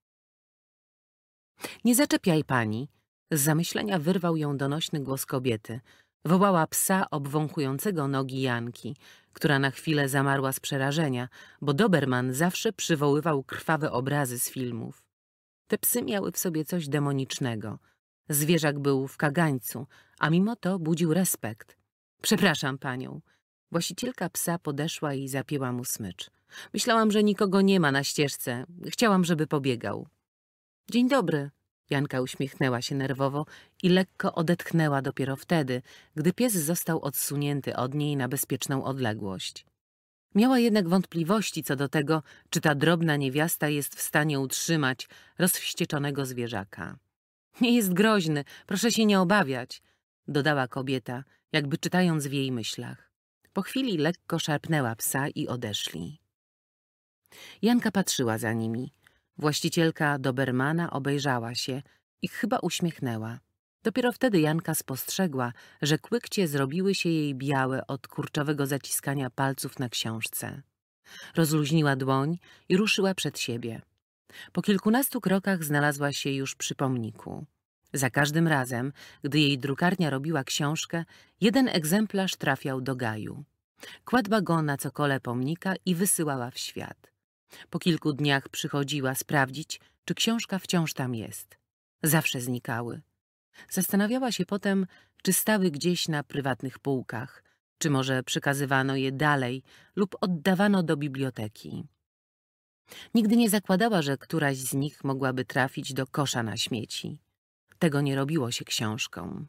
Nie zaczepiaj pani. Z zamyślenia wyrwał ją donośny głos kobiety. Wołała psa obwąchującego nogi Janki, która na chwilę zamarła z przerażenia, bo Doberman zawsze przywoływał krwawe obrazy z filmów. Te psy miały w sobie coś demonicznego. Zwierzak był w kagańcu, a mimo to budził respekt. Przepraszam panią. Właścicielka psa podeszła i zapięła mu smycz. Myślałam, że nikogo nie ma na ścieżce. Chciałam, żeby pobiegał. Dzień dobry. Janka uśmiechnęła się nerwowo i lekko odetchnęła dopiero wtedy, gdy pies został odsunięty od niej na bezpieczną odległość. Miała jednak wątpliwości co do tego, czy ta drobna niewiasta jest w stanie utrzymać rozwścieczonego zwierzaka. Nie jest groźny, proszę się nie obawiać, dodała kobieta, jakby czytając w jej myślach. Po chwili lekko szarpnęła psa i odeszli. Janka patrzyła za nimi. Właścicielka Dobermana obejrzała się i chyba uśmiechnęła. Dopiero wtedy Janka spostrzegła, że kłykcie zrobiły się jej białe od kurczowego zaciskania palców na książce. Rozluźniła dłoń i ruszyła przed siebie. Po kilkunastu krokach znalazła się już przy pomniku. Za każdym razem, gdy jej drukarnia robiła książkę, jeden egzemplarz trafiał do gaju. Kładła go na cokole pomnika i wysyłała w świat. Po kilku dniach przychodziła sprawdzić, czy książka wciąż tam jest. Zawsze znikały. Zastanawiała się potem, czy stały gdzieś na prywatnych półkach, czy może przekazywano je dalej lub oddawano do biblioteki. Nigdy nie zakładała, że któraś z nich mogłaby trafić do kosza na śmieci. Tego nie robiło się książką.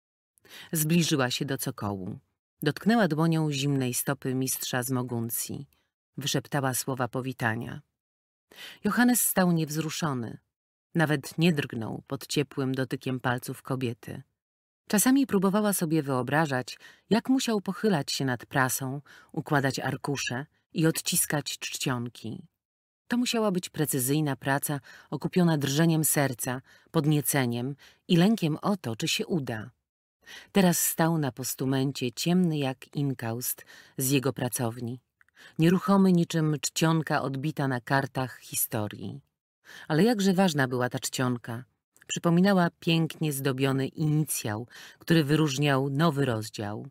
Zbliżyła się do cokołu. Dotknęła dłonią zimnej stopy mistrza z Moguncji. Wyszeptała słowa powitania. Johannes stał niewzruszony. Nawet nie drgnął pod ciepłym dotykiem palców kobiety. Czasami próbowała sobie wyobrażać, jak musiał pochylać się nad prasą, układać arkusze i odciskać czcionki. To musiała być precyzyjna praca okupiona drżeniem serca, podnieceniem i lękiem o to, czy się uda. Teraz stał na postumencie ciemny jak inkaust z jego pracowni, nieruchomy niczym czcionka odbita na kartach historii. Ale jakże ważna była ta czcionka. Przypominała pięknie zdobiony inicjał, który wyróżniał nowy rozdział.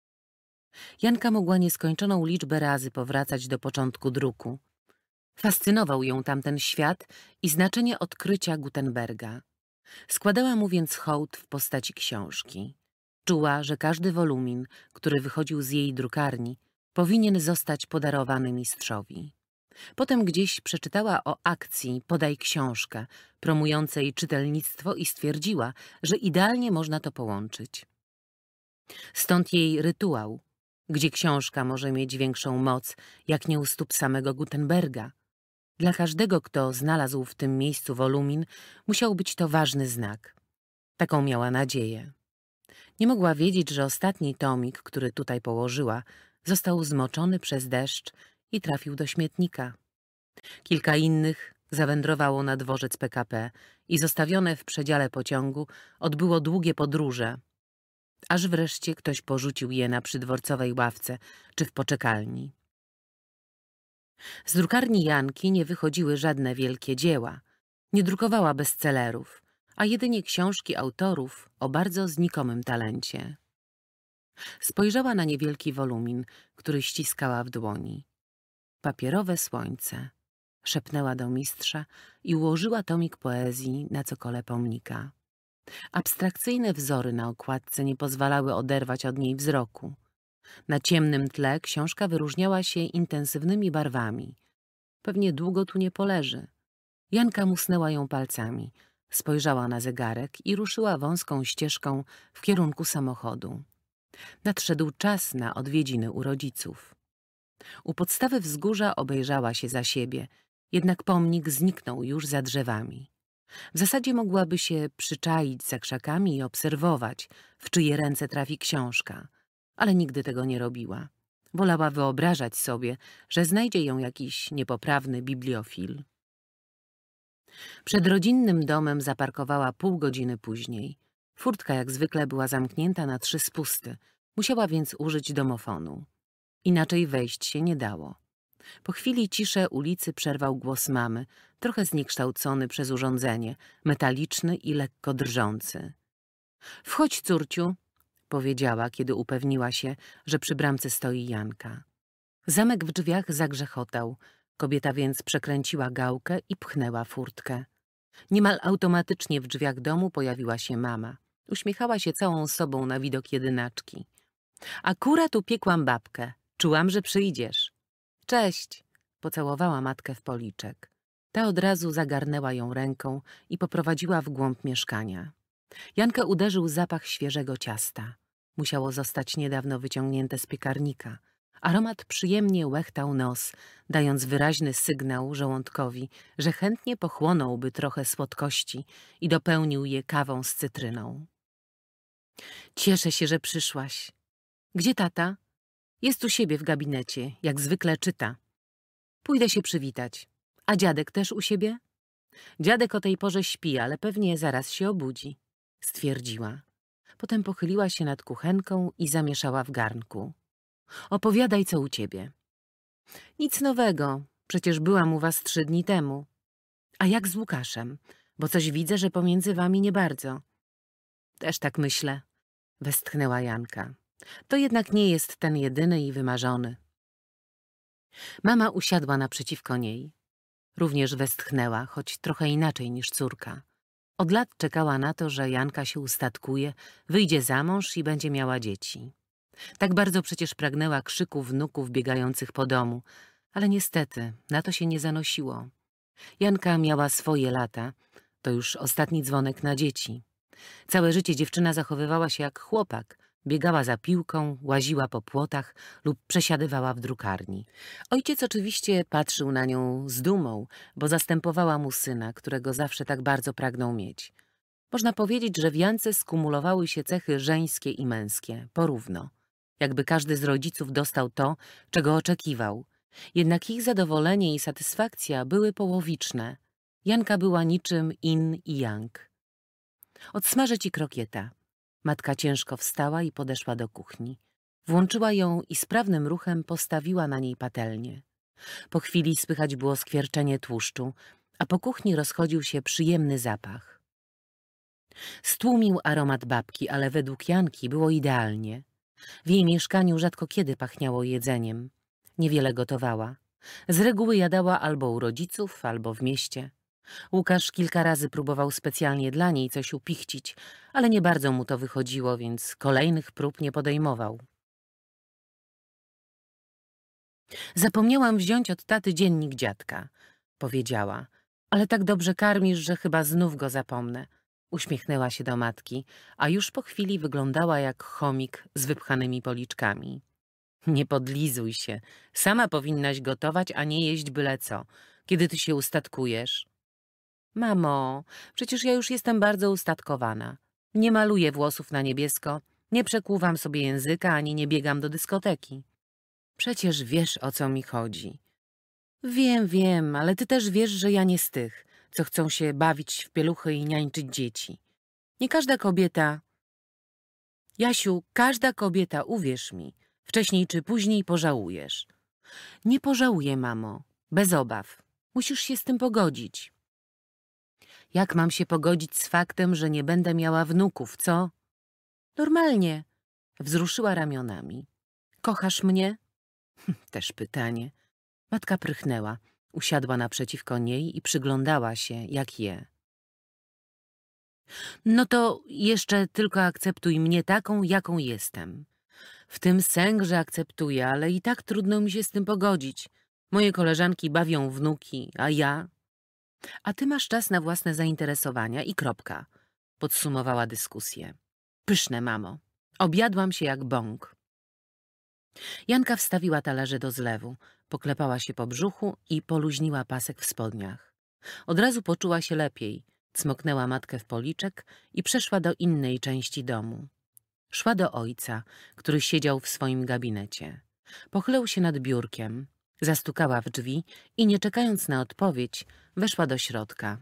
Janka mogła nieskończoną liczbę razy powracać do początku druku. Fascynował ją tamten świat i znaczenie odkrycia Gutenberga. Składała mu więc hołd w postaci książki. Czuła, że każdy wolumin, który wychodził z jej drukarni, powinien zostać podarowany mistrzowi. Potem gdzieś przeczytała o akcji Podaj książkę, promującej czytelnictwo i stwierdziła, że idealnie można to połączyć. Stąd jej rytuał, gdzie książka może mieć większą moc, jak nie u stóp samego Gutenberga. Dla każdego, kto znalazł w tym miejscu wolumin, musiał być to ważny znak. Taką miała nadzieję. Nie mogła wiedzieć, że ostatni tomik, który tutaj położyła, został zmoczony przez deszcz i trafił do śmietnika. Kilka innych zawędrowało na dworzec PKP i zostawione w przedziale pociągu odbyło długie podróże, aż wreszcie ktoś porzucił je na przydworcowej ławce czy w poczekalni. Z drukarni Janki nie wychodziły żadne wielkie dzieła. Nie drukowała bestsellerów, a jedynie książki autorów o bardzo znikomym talencie. Spojrzała na niewielki wolumin, który ściskała w dłoni. Papierowe słońce. Szepnęła do mistrza i ułożyła tomik poezji na cokole pomnika. Abstrakcyjne wzory na okładce nie pozwalały oderwać od niej wzroku. Na ciemnym tle książka wyróżniała się intensywnymi barwami. Pewnie długo tu nie poleży. Janka musnęła ją palcami, spojrzała na zegarek i ruszyła wąską ścieżką w kierunku samochodu. Nadszedł czas na odwiedziny u rodziców. U podstawy wzgórza obejrzała się za siebie, jednak pomnik zniknął już za drzewami. W zasadzie mogłaby się przyczaić za krzakami i obserwować, w czyje ręce trafi książka, ale nigdy tego nie robiła. Wolała wyobrażać sobie, że znajdzie ją jakiś niepoprawny bibliofil. Przed rodzinnym domem zaparkowała pół godziny później. Furtka jak zwykle była zamknięta na 3 spusty, musiała więc użyć domofonu. Inaczej wejść się nie dało. Po chwili ciszę ulicy przerwał głos mamy, trochę zniekształcony przez urządzenie, metaliczny i lekko drżący. — Wchodź, córciu — powiedziała, kiedy upewniła się, że przy bramce stoi Janka. Zamek w drzwiach zagrzechotał. Kobieta więc przekręciła gałkę i pchnęła furtkę. Niemal automatycznie w drzwiach domu pojawiła się mama. Uśmiechała się całą sobą na widok jedynaczki. — Akurat upiekłam babkę. Czułam, że przyjdziesz. — Cześć! — pocałowała matkę w policzek. Ta od razu zagarnęła ją ręką i poprowadziła w głąb mieszkania. Jankę uderzył zapach świeżego ciasta. Musiało zostać niedawno wyciągnięte z piekarnika. Aromat przyjemnie łechtał nos, dając wyraźny sygnał żołądkowi, że chętnie pochłonąłby trochę słodkości i dopełnił je kawą z cytryną. — Cieszę się, że przyszłaś. — Gdzie tata? — Jest u siebie w gabinecie, jak zwykle czyta. — Pójdę się przywitać. — A dziadek też u siebie? — Dziadek o tej porze śpi, ale pewnie zaraz się obudzi — stwierdziła. Potem pochyliła się nad kuchenką i zamieszała w garnku. — Opowiadaj, co u ciebie. — Nic nowego, przecież byłam u was 3 dni temu. — A jak z Łukaszem? Bo coś widzę, że pomiędzy wami nie bardzo. — Też tak myślę — westchnęła Janka. — To jednak nie jest ten jedyny i wymarzony. Mama usiadła naprzeciwko niej. Również westchnęła, choć trochę inaczej niż córka. Od lat czekała na to, że Janka się ustatkuje, wyjdzie za mąż i będzie miała dzieci. Tak bardzo przecież pragnęła krzyku wnuków biegających po domu, ale niestety na to się nie zanosiło. Janka miała swoje lata, to już ostatni dzwonek na dzieci. Całe życie dziewczyna zachowywała się jak chłopak, biegała za piłką, łaziła po płotach lub przesiadywała w drukarni. Ojciec oczywiście patrzył na nią z dumą, bo zastępowała mu syna, którego zawsze tak bardzo pragnął mieć. Można powiedzieć, że w Jance skumulowały się cechy żeńskie i męskie, porówno. Jakby każdy z rodziców dostał to, czego oczekiwał. Jednak ich zadowolenie i satysfakcja były połowiczne. Janka była niczym yin i yang. Odsmażę ci krokieta. Matka ciężko wstała i podeszła do kuchni. Włączyła ją i sprawnym ruchem postawiła na niej patelnię. Po chwili słychać było skwierczenie tłuszczu, a po kuchni rozchodził się przyjemny zapach. Stłumił aromat babki, ale według Janki było idealnie. W jej mieszkaniu rzadko kiedy pachniało jedzeniem. Niewiele gotowała. Z reguły jadała albo u rodziców, albo w mieście. Łukasz kilka razy próbował specjalnie dla niej coś upichcić, ale nie bardzo mu to wychodziło, więc kolejnych prób nie podejmował. Zapomniałam wziąć od taty dziennik dziadka, powiedziała, ale tak dobrze karmisz, że chyba znów go zapomnę. Uśmiechnęła się do matki, a już po chwili wyglądała jak chomik z wypchanymi policzkami. Nie podlizuj się, sama powinnaś gotować, a nie jeść byle co, kiedy ty się ustatkujesz. Mamo, przecież ja już jestem bardzo ustatkowana. Nie maluję włosów na niebiesko, nie przekłuwam sobie języka, ani nie biegam do dyskoteki. Przecież wiesz, o co mi chodzi. Wiem, ale ty też wiesz, że ja nie z tych, co chcą się bawić w pieluchy i niańczyć dzieci. Nie każda kobieta... Jasiu, każda kobieta, uwierz mi, wcześniej czy później pożałujesz. Nie pożałuję, mamo, bez obaw. Musisz się z tym pogodzić. Jak mam się pogodzić z faktem, że nie będę miała wnuków, co? Normalnie. Wzruszyła ramionami. Kochasz mnie? Też pytanie. Matka prychnęła. Usiadła naprzeciwko niej i przyglądała się, jak je. No to jeszcze tylko akceptuj mnie taką, jaką jestem. W tym sęk, że akceptuję, ale i tak trudno mi się z tym pogodzić. Moje koleżanki bawią wnuki, a ja... A ty masz czas na własne zainteresowania i kropka, podsumowała dyskusję. Pyszne, mamo. Objadłam się jak bąk. Janka wstawiła talerze do zlewu, poklepała się po brzuchu i poluźniła pasek w spodniach. Od razu poczuła się lepiej, cmoknęła matkę w policzek i przeszła do innej części domu. Szła do ojca, który siedział w swoim gabinecie. Pochylał się nad biurkiem, zastukała w drzwi i nie czekając na odpowiedź, weszła do środka.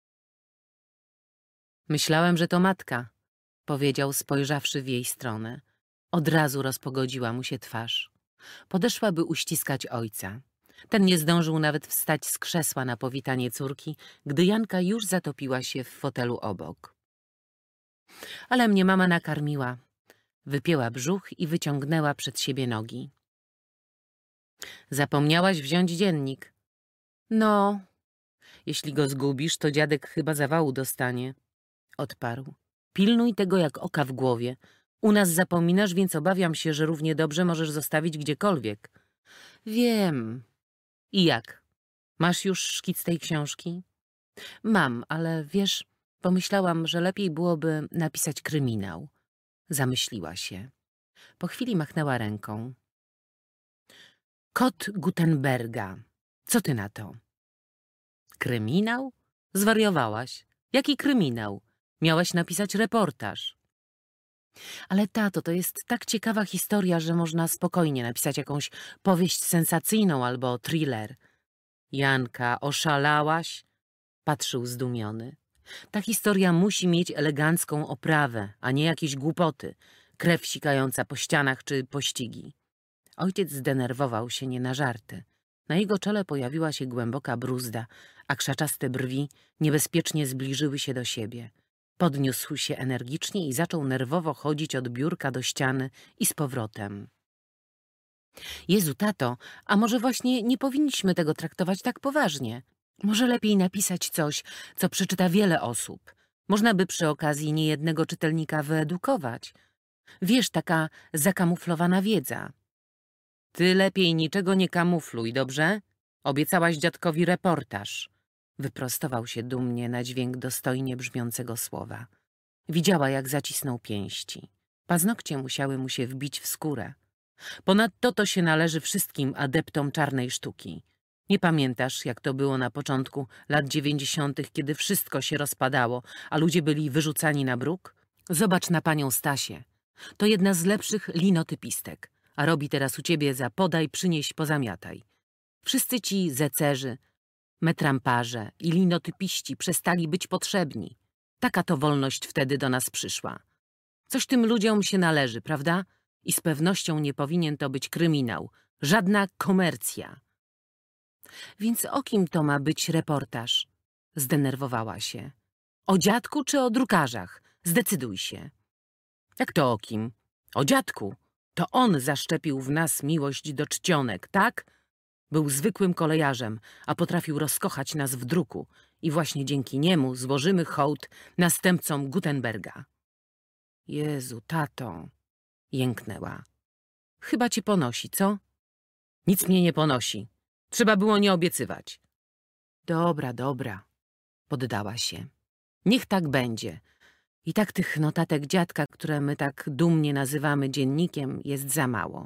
Myślałem, że to matka, powiedział, spojrzawszy w jej stronę. Od razu rozpogodziła mu się twarz. Podeszła, by uściskać ojca. Ten nie zdążył nawet wstać z krzesła na powitanie córki, gdy Janka już zatopiła się w fotelu obok. Ale mnie mama nakarmiła. Wypięła brzuch i wyciągnęła przed siebie nogi. Zapomniałaś wziąć dziennik. No, jeśli go zgubisz, to dziadek chyba zawału dostanie, odparł. Pilnuj tego jak oka w głowie. U nas zapominasz, więc obawiam się, że równie dobrze możesz zostawić gdziekolwiek. Wiem. I jak? Masz już szkic tej książki? Mam, ale wiesz, pomyślałam, że lepiej byłoby napisać kryminał. Zamyśliła się. Po chwili machnęła ręką. Kot Gutenberga. Co ty na to? Kryminał? Zwariowałaś. Jaki kryminał? Miałaś napisać reportaż. Ale tato, to jest tak ciekawa historia, że można spokojnie napisać jakąś powieść sensacyjną albo thriller. Janka, oszalałaś? Patrzył zdumiony. Ta historia musi mieć elegancką oprawę, a nie jakieś głupoty, krew sikająca po ścianach czy pościgi. Ojciec zdenerwował się nie na żarty. Na jego czele pojawiła się głęboka bruzda, a krzaczaste brwi niebezpiecznie zbliżyły się do siebie. Podniósł się energicznie i zaczął nerwowo chodzić od biurka do ściany i z powrotem. Jezu, tato, a może właśnie nie powinniśmy tego traktować tak poważnie? Może lepiej napisać coś, co przeczyta wiele osób. Można by przy okazji niejednego czytelnika wyedukować. Wiesz, taka zakamuflowana wiedza. Ty lepiej niczego nie kamufluj, dobrze? Obiecałaś dziadkowi reportaż. Wyprostował się dumnie na dźwięk dostojnie brzmiącego słowa. Widziała, jak zacisnął pięści. Paznokcie musiały mu się wbić w skórę. Ponadto to się należy wszystkim adeptom czarnej sztuki. Nie pamiętasz, jak to było na początku lat 90., kiedy wszystko się rozpadało, a ludzie byli wyrzucani na bruk? Zobacz na panią Stasię. To jedna z lepszych linotypistek, a robi teraz u ciebie za podaj, przynieś, pozamiataj. Wszyscy ci zecerzy, metramparze i linotypiści przestali być potrzebni. Taka to wolność wtedy do nas przyszła. Coś tym ludziom się należy, prawda? I z pewnością nie powinien to być kryminał. Żadna komercja. Więc o kim to ma być reportaż? Zdenerwowała się. O dziadku czy o drukarzach? Zdecyduj się. Jak to o kim? O dziadku. To on zaszczepił w nas miłość do czcionek, tak? Był zwykłym kolejarzem, a potrafił rozkochać nas w druku. I właśnie dzięki niemu złożymy hołd następcom Gutenberga. Jezu, tato, jęknęła. Chyba cię ponosi, co? Nic mnie nie ponosi. Trzeba było nie obiecywać. Dobra, dobra, poddała się. Niech tak będzie. I tak tych notatek dziadka, które my tak dumnie nazywamy dziennikiem, jest za mało.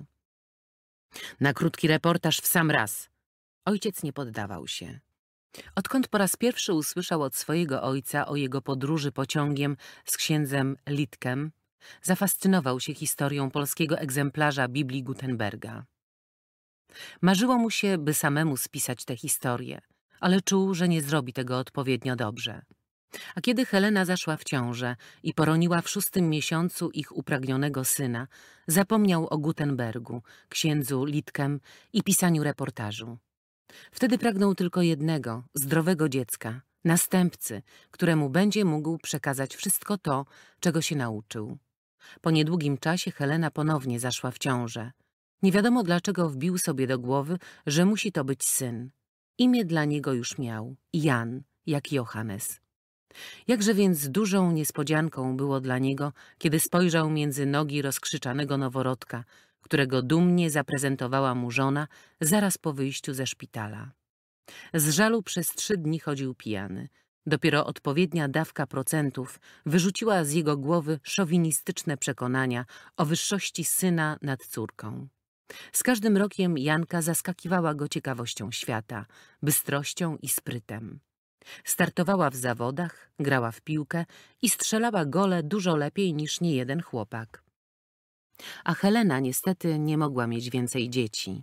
Na krótki reportaż w sam raz. Ojciec nie poddawał się. Odkąd po raz pierwszy usłyszał od swojego ojca o jego podróży pociągiem z księdzem Litkem, zafascynował się historią polskiego egzemplarza Biblii Gutenberga. Marzyło mu się, by samemu spisać tę historię, ale czuł, że nie zrobi tego odpowiednio dobrze. A kiedy Helena zaszła w ciążę i poroniła w 6. miesiącu ich upragnionego syna, zapomniał o Gutenbergu, księdzu Litkem i pisaniu reportażu. Wtedy pragnął tylko jednego, zdrowego dziecka, następcy, któremu będzie mógł przekazać wszystko to, czego się nauczył. Po niedługim czasie Helena ponownie zaszła w ciążę. Nie wiadomo dlaczego wbił sobie do głowy, że musi to być syn. Imię dla niego już miał, Jan, jak Johannes. Jakże więc dużą niespodzianką było dla niego, kiedy spojrzał między nogi rozkrzyczanego noworodka, którego dumnie zaprezentowała mu żona zaraz po wyjściu ze szpitala. Z żalu przez 3 dni chodził pijany. Dopiero odpowiednia dawka procentów wyrzuciła z jego głowy szowinistyczne przekonania o wyższości syna nad córką. Z każdym rokiem Janka zaskakiwała go ciekawością świata, bystrością i sprytem. Startowała w zawodach, grała w piłkę i strzelała gole dużo lepiej niż niejeden chłopak. A Helena niestety nie mogła mieć więcej dzieci.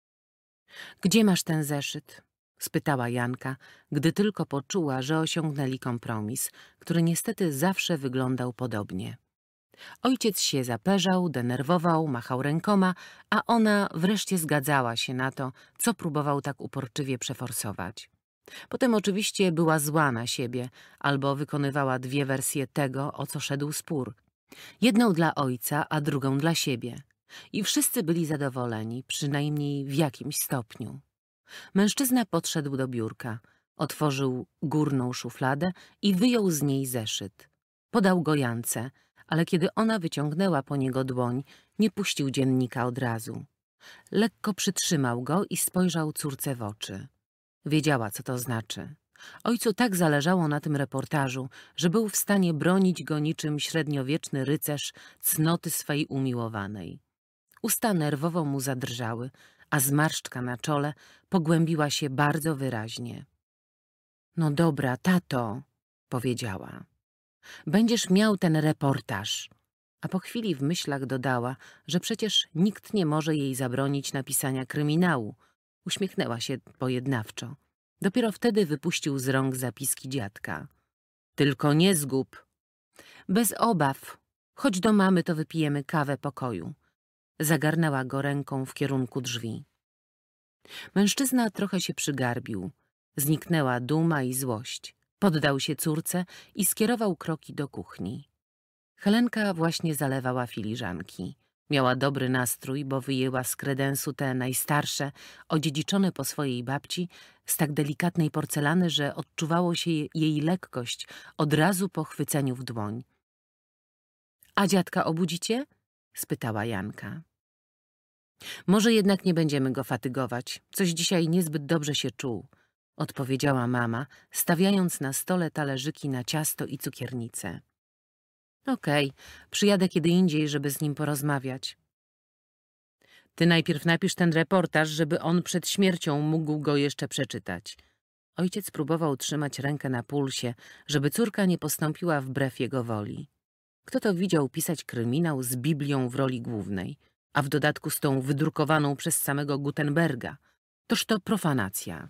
— Gdzie masz ten zeszyt? — spytała Janka, gdy tylko poczuła, że osiągnęli kompromis, który niestety zawsze wyglądał podobnie. Ojciec się zaperzał, denerwował, machał rękoma, a ona wreszcie zgadzała się na to, co próbował tak uporczywie przeforsować. Potem oczywiście była zła na siebie, albo wykonywała dwie wersje tego, o co szedł spór. Jedną dla ojca, a drugą dla siebie. I wszyscy byli zadowoleni, przynajmniej w jakimś stopniu. Mężczyzna podszedł do biurka, otworzył górną szufladę i wyjął z niej zeszyt. Podał go Jance, ale kiedy ona wyciągnęła po niego dłoń, nie puścił dziennika od razu. Lekko przytrzymał go i spojrzał córce w oczy. Wiedziała, co to znaczy. Ojcu tak zależało na tym reportażu, że był w stanie bronić go niczym średniowieczny rycerz cnoty swej umiłowanej. Usta nerwowo mu zadrżały, a zmarszczka na czole pogłębiła się bardzo wyraźnie. — No dobra, tato — powiedziała. — Będziesz miał ten reportaż. A po chwili w myślach dodała, że przecież nikt nie może jej zabronić napisania kryminału. Uśmiechnęła się pojednawczo. Dopiero wtedy wypuścił z rąk zapiski dziadka. — Tylko nie zgub. — Bez obaw. Chodź do mamy, to wypijemy kawę pokoju. Zagarnęła go ręką w kierunku drzwi. Mężczyzna trochę się przygarbił. Zniknęła duma i złość. Poddał się córce i skierował kroki do kuchni. Helenka właśnie zalewała filiżanki. Miała dobry nastrój, bo wyjęła z kredensu te najstarsze, odziedziczone po swojej babci, z tak delikatnej porcelany, że odczuwało się jej lekkość od razu po chwyceniu w dłoń. — A dziadka obudzicie? — spytała Janka. — Może jednak nie będziemy go fatygować. Coś dzisiaj niezbyt dobrze się czuł — odpowiedziała mama, stawiając na stole talerzyki na ciasto i cukiernicę. — Okej, przyjadę kiedy indziej, żeby z nim porozmawiać. — Ty najpierw napisz ten reportaż, żeby on przed śmiercią mógł go jeszcze przeczytać. Ojciec próbował trzymać rękę na pulsie, żeby córka nie postąpiła wbrew jego woli. Kto to widział pisać kryminał z Biblią w roli głównej, a w dodatku z tą wydrukowaną przez samego Gutenberga? Toż to profanacja.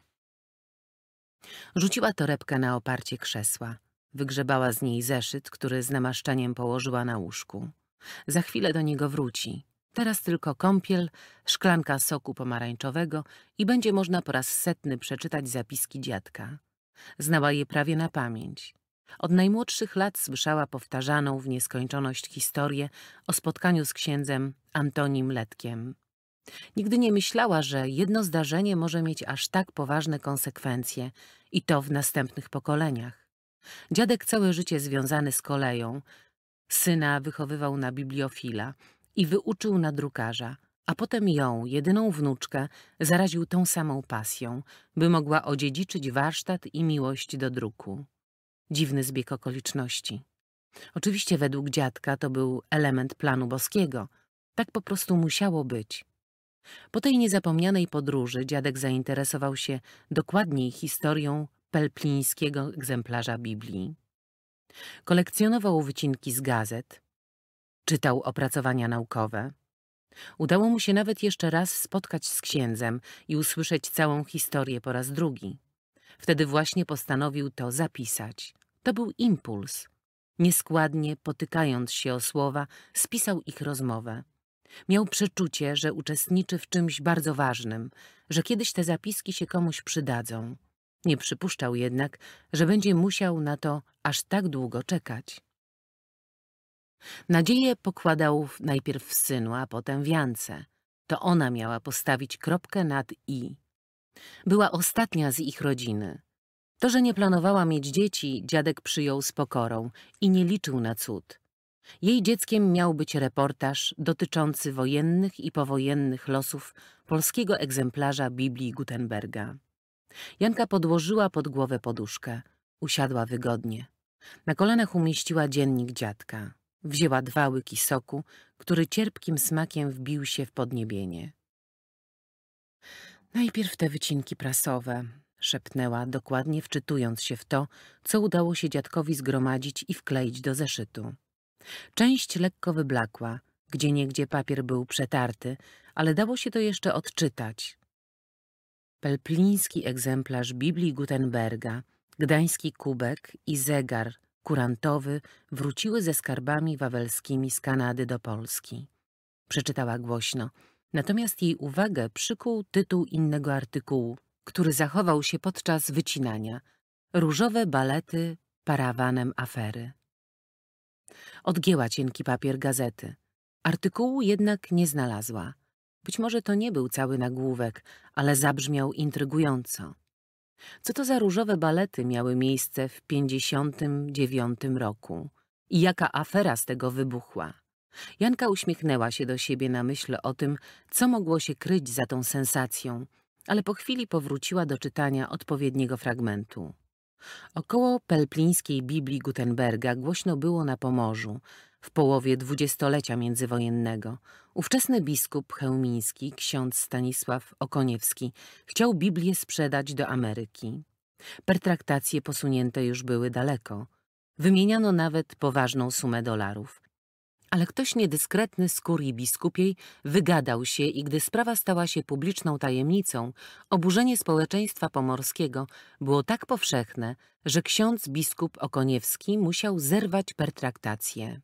Rzuciła torebkę na oparcie krzesła. Wygrzebała z niej zeszyt, który z namaszczeniem położyła na łóżku. Za chwilę do niego wróci. Teraz tylko kąpiel, szklanka soku pomarańczowego i będzie można po raz setny przeczytać zapiski dziadka. Znała je prawie na pamięć. Od najmłodszych lat słyszała powtarzaną w nieskończoność historię o spotkaniu z księdzem Antonim Letkiem. Nigdy nie myślała, że jedno zdarzenie może mieć aż tak poważne konsekwencje i to w następnych pokoleniach. Dziadek całe życie związany z koleją, syna wychowywał na bibliofila i wyuczył na drukarza, a potem ją, jedyną wnuczkę, zaraził tą samą pasją, by mogła odziedziczyć warsztat i miłość do druku. Dziwny zbieg okoliczności. Oczywiście według dziadka to był element planu boskiego. Tak po prostu musiało być. Po tej niezapomnianej podróży dziadek zainteresował się dokładniej historią pelplińskiego egzemplarza Biblii. Kolekcjonował wycinki z gazet, czytał opracowania naukowe. Udało mu się nawet jeszcze raz spotkać z księdzem i usłyszeć całą historię po raz drugi. Wtedy właśnie postanowił to zapisać. To był impuls. Nieskładnie, potykając się o słowa, spisał ich rozmowę. Miał przeczucie, że uczestniczy w czymś bardzo ważnym, że kiedyś te zapiski się komuś przydadzą. Nie przypuszczał jednak, że będzie musiał na to aż tak długo czekać. Nadzieję pokładał najpierw w synu, a potem w Jance. To ona miała postawić kropkę nad i. Była ostatnia z ich rodziny. To, że nie planowała mieć dzieci, dziadek przyjął z pokorą i nie liczył na cud. Jej dzieckiem miał być reportaż dotyczący wojennych i powojennych losów polskiego egzemplarza Biblii Gutenberga. Janka podłożyła pod głowę poduszkę. Usiadła wygodnie. Na kolanach umieściła dziennik dziadka. Wzięła 2 łyki soku, który cierpkim smakiem wbił się w podniebienie. Najpierw te wycinki prasowe, szepnęła, dokładnie wczytując się w to, co udało się dziadkowi zgromadzić i wkleić do zeszytu. Część lekko wyblakła, gdzieniegdzie papier był przetarty, ale dało się to jeszcze odczytać. Pelpliński egzemplarz Biblii Gutenberga, gdański kubek i zegar kurantowy wróciły ze skarbami wawelskimi z Kanady do Polski. Przeczytała głośno, natomiast jej uwagę przykuł tytuł innego artykułu, który zachował się podczas wycinania. Różowe balety parawanem afery. Odgięła cienki papier gazety. Artykułu jednak nie znalazła. Być może to nie był cały nagłówek, ale zabrzmiał intrygująco. Co to za różowe balety miały miejsce w 59 roku? I jaka afera z tego wybuchła? Janka uśmiechnęła się do siebie na myśl o tym, co mogło się kryć za tą sensacją, ale po chwili powróciła do czytania odpowiedniego fragmentu. Około pelplińskiej Biblii Gutenberga głośno było na Pomorzu, w połowie dwudziestolecia międzywojennego. Ówczesny biskup chełmiński, ksiądz Stanisław Okoniewski, chciał Biblię sprzedać do Ameryki. Pertraktacje posunięte już były daleko. Wymieniano nawet poważną sumę dolarów. Ale ktoś niedyskretny z kurii biskupiej wygadał się i gdy sprawa stała się publiczną tajemnicą, oburzenie społeczeństwa pomorskiego było tak powszechne, że ksiądz biskup Okoniewski musiał zerwać pertraktację.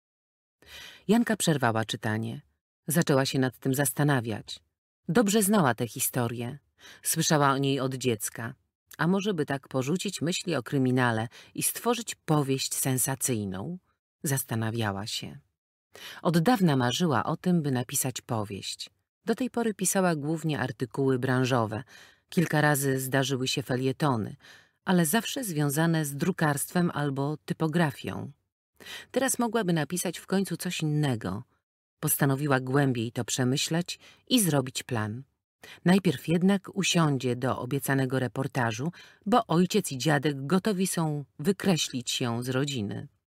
Janka przerwała czytanie. Zaczęła się nad tym zastanawiać. Dobrze znała tę historię. Słyszała o niej od dziecka. A może by tak porzucić myśli o kryminale i stworzyć powieść sensacyjną? Zastanawiała się. Od dawna marzyła o tym, by napisać powieść. Do tej pory pisała głównie artykuły branżowe. Kilka razy zdarzyły się felietony, ale zawsze związane z drukarstwem albo typografią. Teraz mogłaby napisać w końcu coś innego. Postanowiła głębiej to przemyśleć i zrobić plan. Najpierw jednak usiądzie do obiecanego reportażu, bo ojciec i dziadek gotowi są wykreślić ją z rodziny.